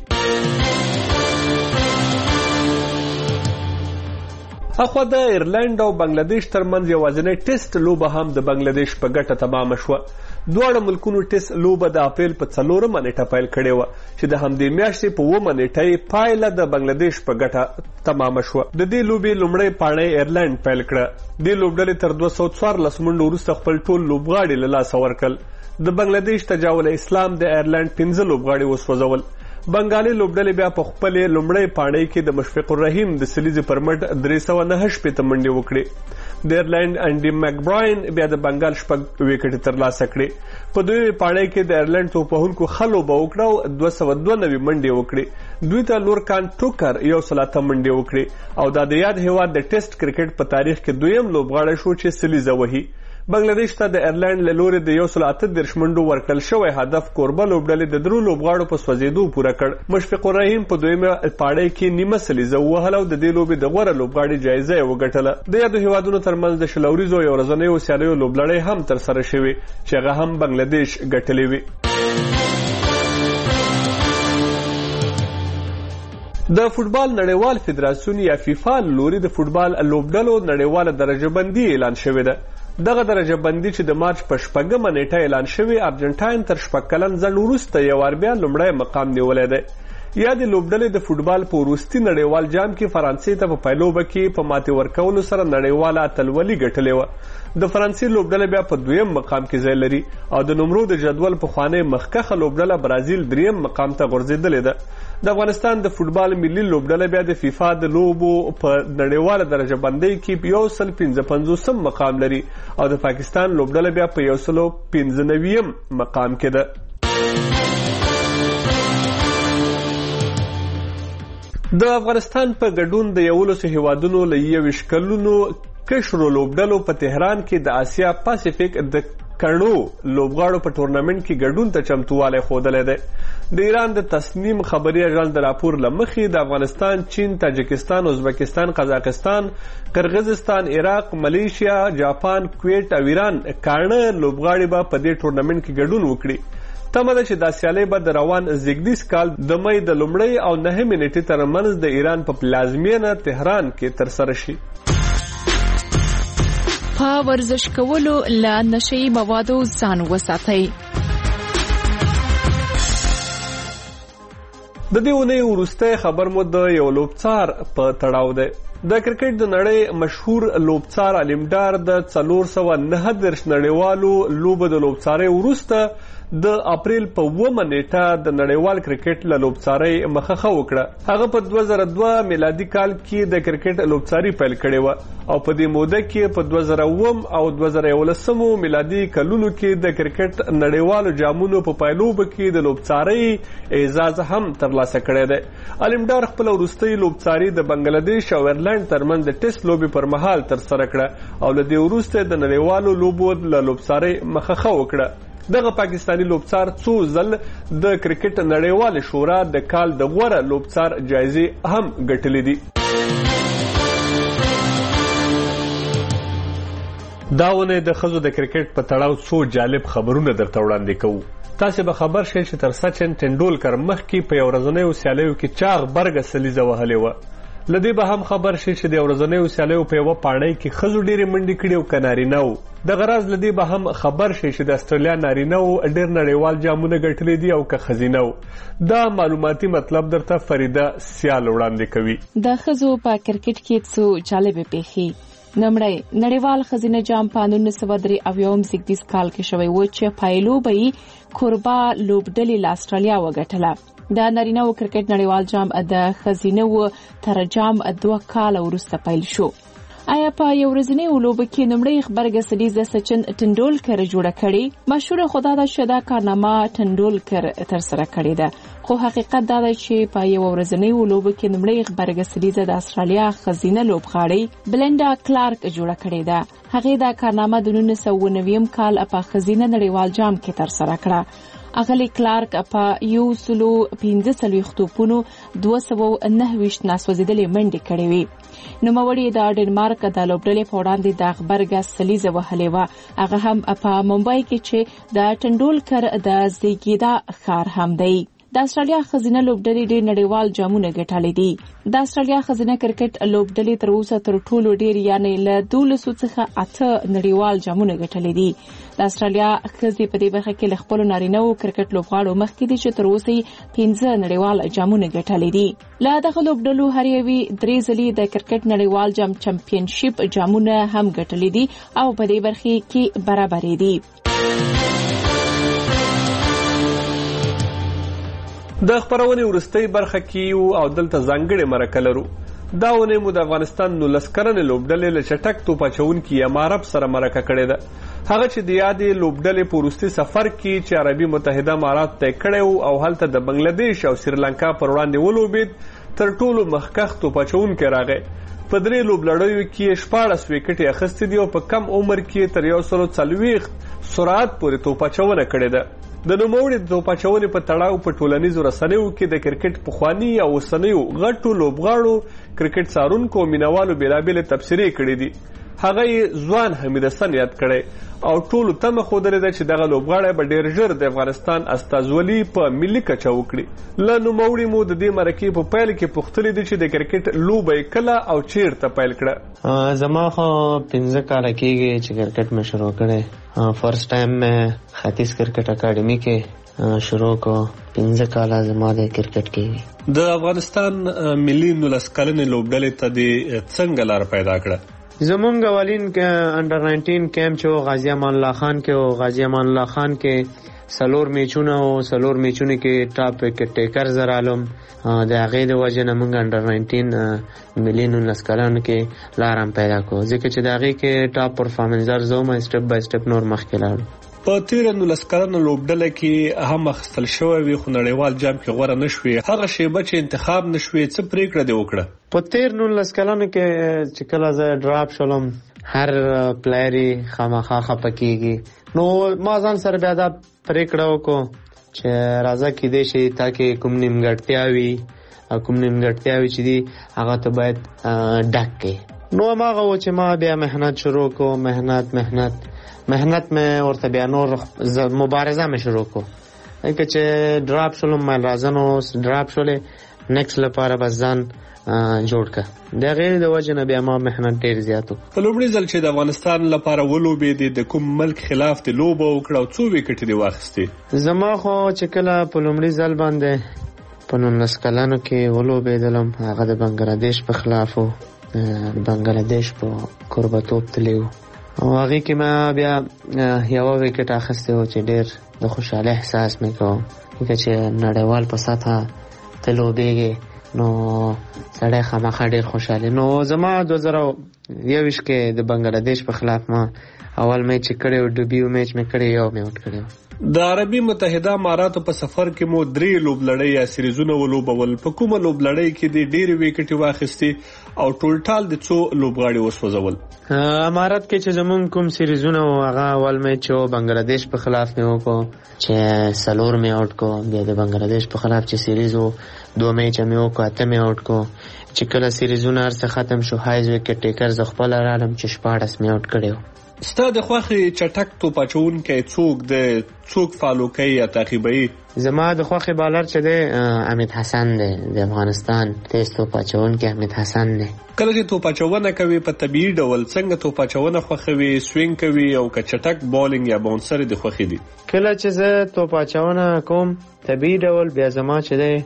اخوا د ایرلند او بنگلادیش ترمنځ یوازینی ټیسټ لوبه هم د بنگلادیش په ګټه تمامه شوه. دواړه ملکونو ټیسټ لوبه د اپریل په څلورمه نیټه پیل کړې وه چې د همدې میاشتې په اوومه نیټه یې پایله د بنگلادیش په ګټه تمامه شوه. د دې لوبې لومړی پاڼۍ ایرلند پیل کړه. دې لوبډلې تر دوه سوه څوارلس منډو وروسته خپل ټول لوبغاړي له لاسه ورکړل. د بنگلادیش تجاول اسلام د ایرلند پنځه لوبغاړي وسوځول. بنگالي لوبډلې بیا په خپلې لومړۍ پاڼۍ کې د مشفق الرحیم د سلیزې پر مټ درې سوه نهه شپېته منډې وکړې. د ایرلند انډي مکبراین بیا د بنګال شپږ وکټې ترلاسه کړې. په دویمې پاڼۍ کې د ایرلند توپوهونکو ښه لوبه وکړه او دوه سوه دوه نوي منډې وکړې. دوی ته لورکان ټوکر یو سل اته منډې وکړې او دا د یاد هیواد د ټیسټ کرکټ په تاریخ کې دویم لوبغاړی شو چې سلیزه وهي. بنگلادیش ته د ایرلند له لورې د یو سل اته دېرش منډو ورکړل شوی هدف کوربه لوبډلې د درو لوبغاړو په سوځېدو پوره کړ. مشفق الرحیم په دویمه پاڼۍ کې نیمه سلیزه ووهله او د دې لوبې د غوره لوبغاړي جایزه یې وګټله. د یادو هیوادونو ترمنځ د شل اوریزو یو ورځنیو سیالیو لوبلړۍ هم ترسره شوې چې هغه هم بنگلادیش ګټلې وې. د فوټبال نړیوال فدراسیون یا فیفا لوري د فوټبال لوبډلو نړیواله درجه بندي اعلان شوې ده. دغه درجه بندي چې د مارچ په شپږمه نیټه اعلان شوې ارجنټاین تر شپږ کلن ځنډ وروسته یو وار بیا لومړی مقام نیولی دی. یا د لوبډلې د فوټبال په وروستي نړیوال جام کې فرانسې ته په پایلوبه کې په ماتې ورکولو سره نړیواله اتلولي ګټلې وه. د فرانسې لوبډله بیا په دویم مقام کې ځای لري او د نمرو د جدول پخوانۍ مخکښه لوبډله برازیل دریم مقام ته غورځېدلې ده. د افغانستان د فوټبال ملي لوبډله بیا د فیفا د لوبو په نړیواله درجه بندۍ کې یو سل پنځه پنځوسم مقام لري او د پاکستان لوبډله بیا په یو سلو پنځه نویم مقام کې ده. د افغانستان په ګډون د یولسو هیوادونو له یویشت کلونو کشرو لوبډلو په تهران کې د آسیا پاسفیک د کڼو لوبغاړو په ټورنمنټ کې ګډون ته چمتووالی ښودلی دی. د ایران د تصنیم خبري اژانس د راپور له مخې د افغانستان، چین، تاجکستان، ازبکستان، قزاقستان، قرغیزستان، عراق، ملیشیا، جاپان، کویت او ایران کاڼه لوبغاړي به په دې ټورنمنټ کې ګډون وکړي. تمه ده چې دا سیالۍ به د روان زیږدیز کال د مۍ د لومړۍ او نهمې نیټې ترمنځ د ایران په پلازمینه تهران کې ترسره شي. په ورزش کولو له نشي موادو ځان وساتئ. د دې اونۍ وروستی خبر مو د یو لوبڅار په تړاو دی. د کرکټ د نړۍ مشهور لوبڅار علمدار د څلور سوه نهه دېرش نړیوالو لوبو د لوبڅارۍ وروسته د اپریل په اوومه نیټه د نړیوال کرکټ له لوبڅارۍ مخه وکړه. هغه په دوه زره دوه میلادي کال کې د کرکټ لوبڅاري پیل کړې وه او په دې موده کې په دوه زره اووم او دوه زره یولسمو میلادي کلونو کې د کرکټ نړیوالو جامونو په پایلوبه کې د لوبڅارۍ اعزاز هم ترلاسه کړی دی. علمدار خپل وروستۍ لوبڅاري د بنگلادیش او ایرلند ترمنځ د ټیسټ لوبې پر مهال ترسره کړه او له دې وروسته د نړیوالو لوبو له لوبڅارۍ مخه وکړه. دغه پاکستانی لوبڅار څو ځل د کرکټ نړیوال شورا د کال د غوره لوبڅار جایزې هم ګټلې دي. دا ونه د ښځو د کرکټ په تړاو څو جالب خبرونه درته وړاندې کوو. تاسو به خبر شئ چې تر سچن ټنډولکر مخکې په یو ورځنیو سیالیو کې چاغ برګه سلیزه وهلې وه. له دې به هم خبر شي چې د ورځنیو سیالیو په یوه پاڼۍ کې ښځو ډېرې منډې کړې او که نارینه وو. دغه راز له دې به هم خبر شي چې د استرالیا نارینه وو ډېر نړیوال جامونه ګټلي دي او که ښځینه وو. دا معلوماتي مطلب درته فریده سیال وړاندې کوي. د ښځو په کرکټ کې څو جالبې پیښې. نمړی نړیوال ښځینه جام په نولس سوه درې اویایم زیږدیز کال کې شوی و چې پایلوبه یې کوربا لوبډلې له استرالیا وګټله. د نارینه‌و کرکټ نړیوال جام د ښځینه‌و تر جام دوه کاله وروسته پیل شو. آیا په یو ورځنۍ لوبه کې لومړی غبرګه سلیزه سچن ټنډولکر جوړه کړې؟ مشهور خو دا ده چې دا کارنامه ټنډولکر ترسره کړې ده، خو حقیقت دا دی چې په یو ورځنۍ لوبه کې لومړی غبرګه سلیزه د استرالیا ښځینه لوبغاړې بلنډا کلارک جوړه کړې ده. هغې دا کارنامه د نولس سوه نوي کال په ښځینه نړیوال جام کې ترسره کړه. اغلی کلارک په یو سلو پنځه څلوېښت توپونو دوه سوه نهه ویشت ناسوځېدلې منډې کړې وې. نوموړي د ډنمارک د لوبډلې په وړاندې د غبرګه سلیزه وهلې وه. هغه هم په ممبای کې چې د ټنډولکر د زیږیدا ښار هم دی. د استرالیا ښځینه لوبډلې ډېر نړیوال جامونه ګټلي دي. د استرالیا ښځینه کرکټ لوبډلې تر اوسه تر ټولو ډېر یعنې له دولسو څخه اته نړیوال جامونه ګټلي دي. د استرالیا ښځې په دې برخه کې له خپلو نارینه‌و کرکټ لوبغاړو مخکې دي چې تر اوسه یې پنځه نړیوال جامونه ګټلي دي. له دغه لوبډلو هر یوې درې ځلې د کرکټ نړیوال جام چمپینشیپ جامونه هم ګټلي دي او په دې برخه کې برابرې دي. د خبرونې وروستۍ برخه کې یو او دلته ځانګړې مرکه لرو. دا ونې مو د افغانستان نولس کلنې لوبډلې له چټک توپ اچوونکي یم عرب سره مرکه کړې ده. هغه چې د یادې لوبډلې په وروستي سفر کې چې عربي متحده امارات طی کړی و او هلته د بنګلادیش او سریلانکا پر وړاندې ولوبېد، تر ټولو مخکښ توپ اچوونکی راغی. په درې لوبلړیو کې شپاړس ویکټې اخیستې دي او په کم عمر کې تر یو سلو څلوېښت سرعت پورې توپ اچونه کړې ده. د نوموړي د توپ اچونې په تړاو په ټولنیزو رسنیو کې د کرکټ پخواني او اوسنیو غټو لوبغاړو، کرکټ څارونکو او مینوالو بېلابېلې تبصرې کړې دي. هغه یې ځوان حمید حسن یاد کړی او ټولو تمه ښودلې ده چې دغه لوبغاړی به ډېر ژر د افغانستان استازولي په ملي کچه وکړي. له نوموړي مو د دې مرکې په پیل کې پوښتلي دي چې د کرکټ لوبه یې کله او چیرته پیل کړه. زما خو پنځه کاله کېږي چې کرکټ مې شروع کړی. فرست ټایم مې ختیځ کرکټ اکاډمي کې شروع کو. پنځه کاله زما د کرکټ کېږي. د افغانستان ملي نولس کلنې لوبډلې ته دې څنګه لار پیدا کړه؟ زمونږ اولین انډر ناینټین کیمپ چې غازی امان الله خان کې او غازی امان الله خان کې سلور میچونه او سلور میچونه کې ټاپ وکټ ټیکر زر عالم د هغې د وجې نه موږ انډر ناینټین ملي نولس کلنو کې لار هم پیدا کړو ځکه چې د هغې کې ټاپ پرفارمنسر زه وم سټپ بای سټپ نور مخکې لاړو. په تیره نولس کلنه لوبډله کې هم اخیستل شوی وي خو نړیوال جام کې غوره نه شوې. هغه شیبه چې انتخاب نه شوې څه پرېکړه دې وکړه؟ په تیر نولس کلنو کې چې کله زه ډراپ شولم هر پلیر یې خامخا خفه کېږي نو ما ځان سره بیا دا پرېکړه وکړو چې راځه کیدای شي تا کې کوم نیمګړتیا وي او کوم نیمګړتیا وي چې دي هغه ته باید ډک کړې. نو هماغه و چې ما بیا محنت شروع کړو. محنت محنت محنت مې ورته بیا نور مبارزه مې شروع کړو ځکه چې ډراپ شولم مایل رازن اوس ډراپ شولې نیکس لپاره بس ځان جوړ کړه. د هغې د وجې نه بیا ما محنت ډېر زیات و. په لومړي ځل چې د افغانستان لپاره ولوبېدې د کوم ملک خلاف دې لوبه وکړه او څو ویکټې دې واخیستې؟ زما خو چې کله په لومړي ځل باندې په نولس کلنو کې ولوبېدلم هغه د بنګلادیش په خلاف و. بنګلادیش په کوربتوب تللی و او هغې کې ما بیا یوه ویکټ اخیستی و چې ډېر د خوشحالۍ احساس مې کوم ځکه چې نړیوال په سطحه ته لوبېږې نو سړی خامخا ډېر خوشحالي. نو زما دوه زره یوویشت کې د بنګلادیش په خلاف ما اول میچ کړی و ډبیو میچ مې کړی یو مې وټ کړی و. د عربي متحده اماراتو په سفر کې مو درې لوبلړۍ یا سیریزونه ولوبول. په کومه لوبلړۍ کې د ډېرې ویکټې واخیستې او ټولټال د څو لوبغاړي وسوځول؟ امارات کې چې زمونږ کوم سیریزونه و هغه اول میچ و بنګلادیش په خلاف مې وکړو چې څلور مې آوټ کړو. بیا د بنګلادیش په خلاف چې سیریز و دوه میچه مې وکړو اته مې آوټ کړو. چې کله سیریزونه هر څه ختم شو هایز ویکټ ټیکر زه خپله رالم چې شپاړس مې آوټ کړی و. ستا د خوښې چټک توپ اچوونکی څوک دی؟ څوک فالو کوي یا تعقیبوي؟ زما د خوښې بالر چې دی حمید حسن دی د افغانستان تیز توپ اچوونکی حمید حسن دی. کله چې توپ اچونه کوي په طبیعي ډول څنګه توپ اچونه خوښوي؟ سوینګ کوي او که چټک بالینګ یا باونسر دې خوښې دي؟ کله چې زه توپ اچونه کوم طبیعي ډول بیا زما چې دی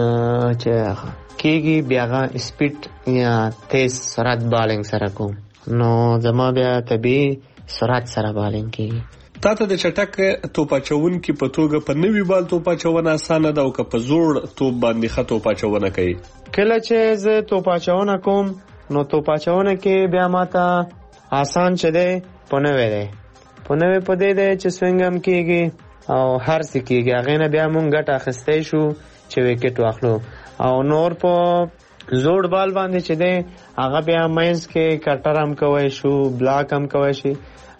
چې کېږي بیا هغه سپیډ یا تیز سرعت بالینګ سره کوم نو زما بیا طبیعي سرعت سره بالینګ کېږي. تا ته د چټک توپ اچونکي په توګه په نوي بال توپ اچونه اسانه ده او که په زوړ توپ باندې ښه توپ اچونه کوي؟ کله چې زه توپ اچونه کوم نو توپ اچونه کې بیا ماته آسان چې دی په نوی دی په نوی په دې دی چې سوینګ هم کېږي او هر څه کېږي. هغې نه بیا مونږ ګټه اخیستی شو چې ویکټ واخلو او نور په زوړ بال باندې چې دی هغه بیا مینس کې کټر هم کوی شو بلاک هم کوی شي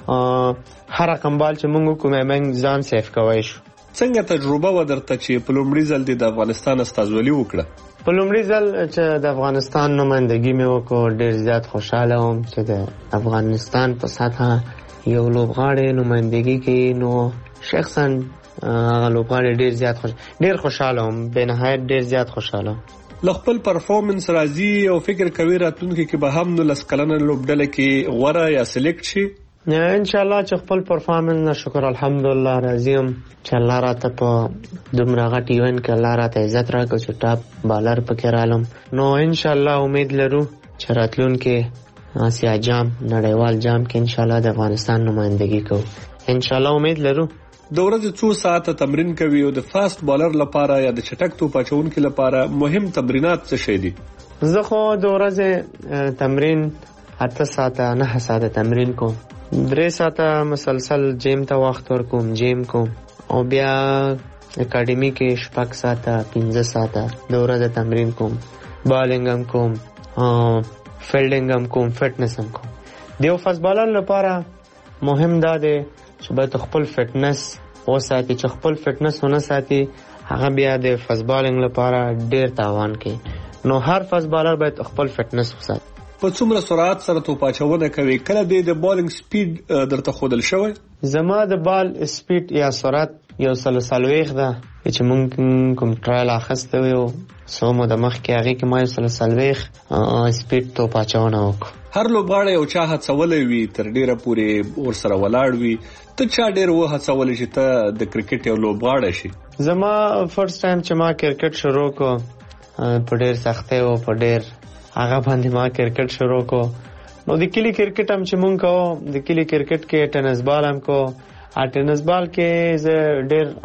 هر رقم بال چې مونږ کومه موږ ځان سیف کوی شو. څنګه تجربه و درته چې په لومړي ځل د افغانستان استازولي وکړه؟ په لومړي ځل چې د افغانستان نمائندګي مې وکړو ډېر زیات خوشحاله وم چې د افغانستان په سطحه یو لوبغاړی نمائندګي کوي نو شخصا هغه لوبغاړی ډېر زیات خوش ډېر خوشحاله وم بې نهایت ډېر زیات خوشحاله وم. له خپل پرفارمنس راځي او فکر کوي راتلونکي کې به هم نولس کلنه لوبډله کې غوره یا سلیکټ شي؟ ان شاء الله چې خپل پرفارمنس نه شکر الحمدلله راضي یم چې الله راته په دومره غټ ایونټ کې الله راته عزت راکړ چې ټاپ بالر پکې رالم نو ان شاء الله امید لرو چې راتلونکي آسیا جام نړیوال جام کې ان شاء الله د افغانستان نمائندګي کوو. ان شاء الله امید لرو. د ورځې څو ساعته تمرین کوي او د فاست بالر لپاره یا د چټک توپ اچونکي لپاره مهم تمرینات څه شي دي؟ زه خو د ورځې تمرین اته ساعته نه ساعته تمرین کوم. درې ساعته مسلسل جیم ته وخت ورکوم جیم کوم او بیا اکاډمي کې شپږ ساعته پنځه ساعته د ورځې تمرین کوم. بالینګ هم کوم فیلډینګ هم کوم فټنس هم کوم. د یو فاست بالر لپاره مهم دا دی چې باید خپل فټنس وساتي. چې خپل فټنس ونه ساتي هغه بیا د فاست بالینګ لپاره ډیر تاوان کوي. نو هر فاست بالر باید خپل فټنس وساتي. په څومره سرعت سره توپ اچونه کوي؟ کله د بالینګ سپیډ درته ښودل شوی؟ زما د بال سپیډ یا سرعت یو سل څلوېښت ده چې مونږ کوم ټرایل اخیستی و څو موده مخکې هغې کې ما یو سل څلوېښت سپیډ توپ اچونه وکړو. هر لوبغاړی یو چا هڅولی وي تر ډېره پورې ورسره ولاړ وي. ته چا ډېر وهڅولی چې ته د کرکټ یو لوبغاړی شي؟ زما فرست ټایم چې ما کرکټ شروع کو په ډېر سختۍ و په ډېر هغه باندې ما کرکټ شروع کو. نو د کلي کرکټ هم چې مونږ کوو د کلي کرکټ کې ټینس بال هم کو. ټینس بال کې زه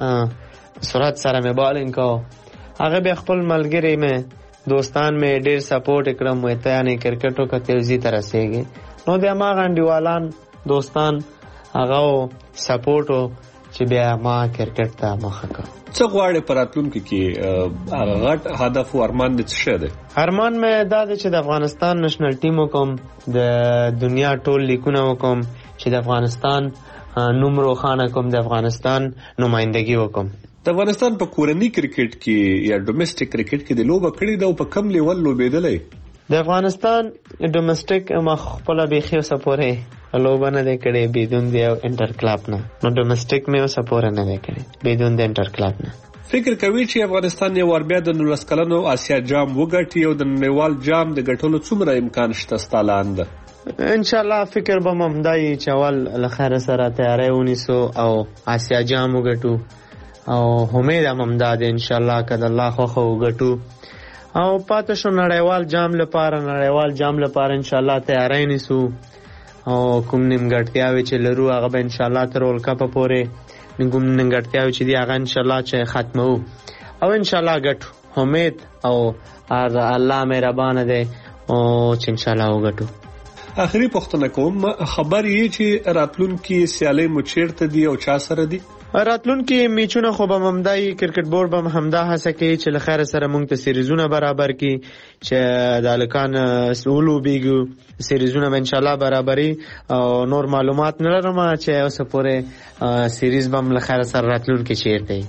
ډېر سرعت سره مې بالینګ کوو. هغه بیا خپل ملګري مې دوستان مې ډېر سپورټ کړم وایي ته یعنې کرکټ وکړه تیزي ته رسېږي. نو د هماغه انډیوالان دوستان هغه سپورټ و چې بیا ما کرکټ ته مخه کړ. څه غواړې په راتلونکي کې هغه غټ هدف او ارمان دې څه شی دی؟ ارمان مې دا دی چې د افغانستان نشنل ټیم وکړم، د دنیا ټول لیکونه وکړم، چې د افغانستان نوم روښانه کړم، د افغانستان نمایندګي وکړم. د افغانستان په کورني کرکټ کې یا ډومېسټک کرکټ کې د لوبه کړې ده او په کم لیول لوبېدلی؟ د افغانستان ډومېسټک ما خپله بیخي اوسه پورې لوبه نه دی کړې بدون د یو انټر کلب نه. نو ډومېسټک مې اوسه پورې نه دی کړې بدون د انټر کلب نه. فکر کوي چې افغانستان یو وار بیا د نولس کلنو آسیا جام وګټي او د نړیوال جام د ګټلو څومره امکان شته ستا لاندې؟ انشاءالله فکر به م همدا وي چې اول له خیره سره تیاری ونیسو او آسیا جام وګټو او امید هم همدا دی انشاءالله که د الله خوښه وګټو او پاتې شو نړیوال جام لپاره نړیوال جام لپاره انشاءالله تیاری نیسو او کوم نیمګړتیاوې چې لرو هغه به انشاءالله تر ورلډ کپه پورې کوم نیمګړتیاوې چې دي هغه انشاءالله چې ختموو او انشاءالله ګټو. امید او الله مهربانه دی او چې انشاءالله وګټو. آخري پوښتنه کوم، خبر یې چې راتلونکي سیالۍ مو چیرته دي او چا سره دي؟ راتلونکي میچونه خو به همدا وي، کرکټ بورډ به همدا هڅه کوي چې له خیره سره موږ ته سیریزونه برابر کړي چې د هلکان ولوبېږو. سیریزونه به انشاءالله برابري او نور معلومات نه لرم چې اوسه پورې سیریز به هم له خیره سره راتلونکي چیرته وي.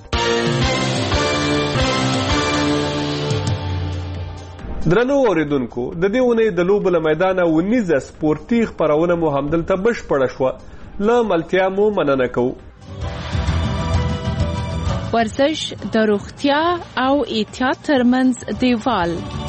درنو اوریدونکو، د دې اونۍ د لوبو له میدانه ونیزه سپورتي خپرونه مو همدلته بشپړه شوه. له ملتیا مو مننه کوو. ورزش د روغتیا او احتیاط ترمنځ دیوال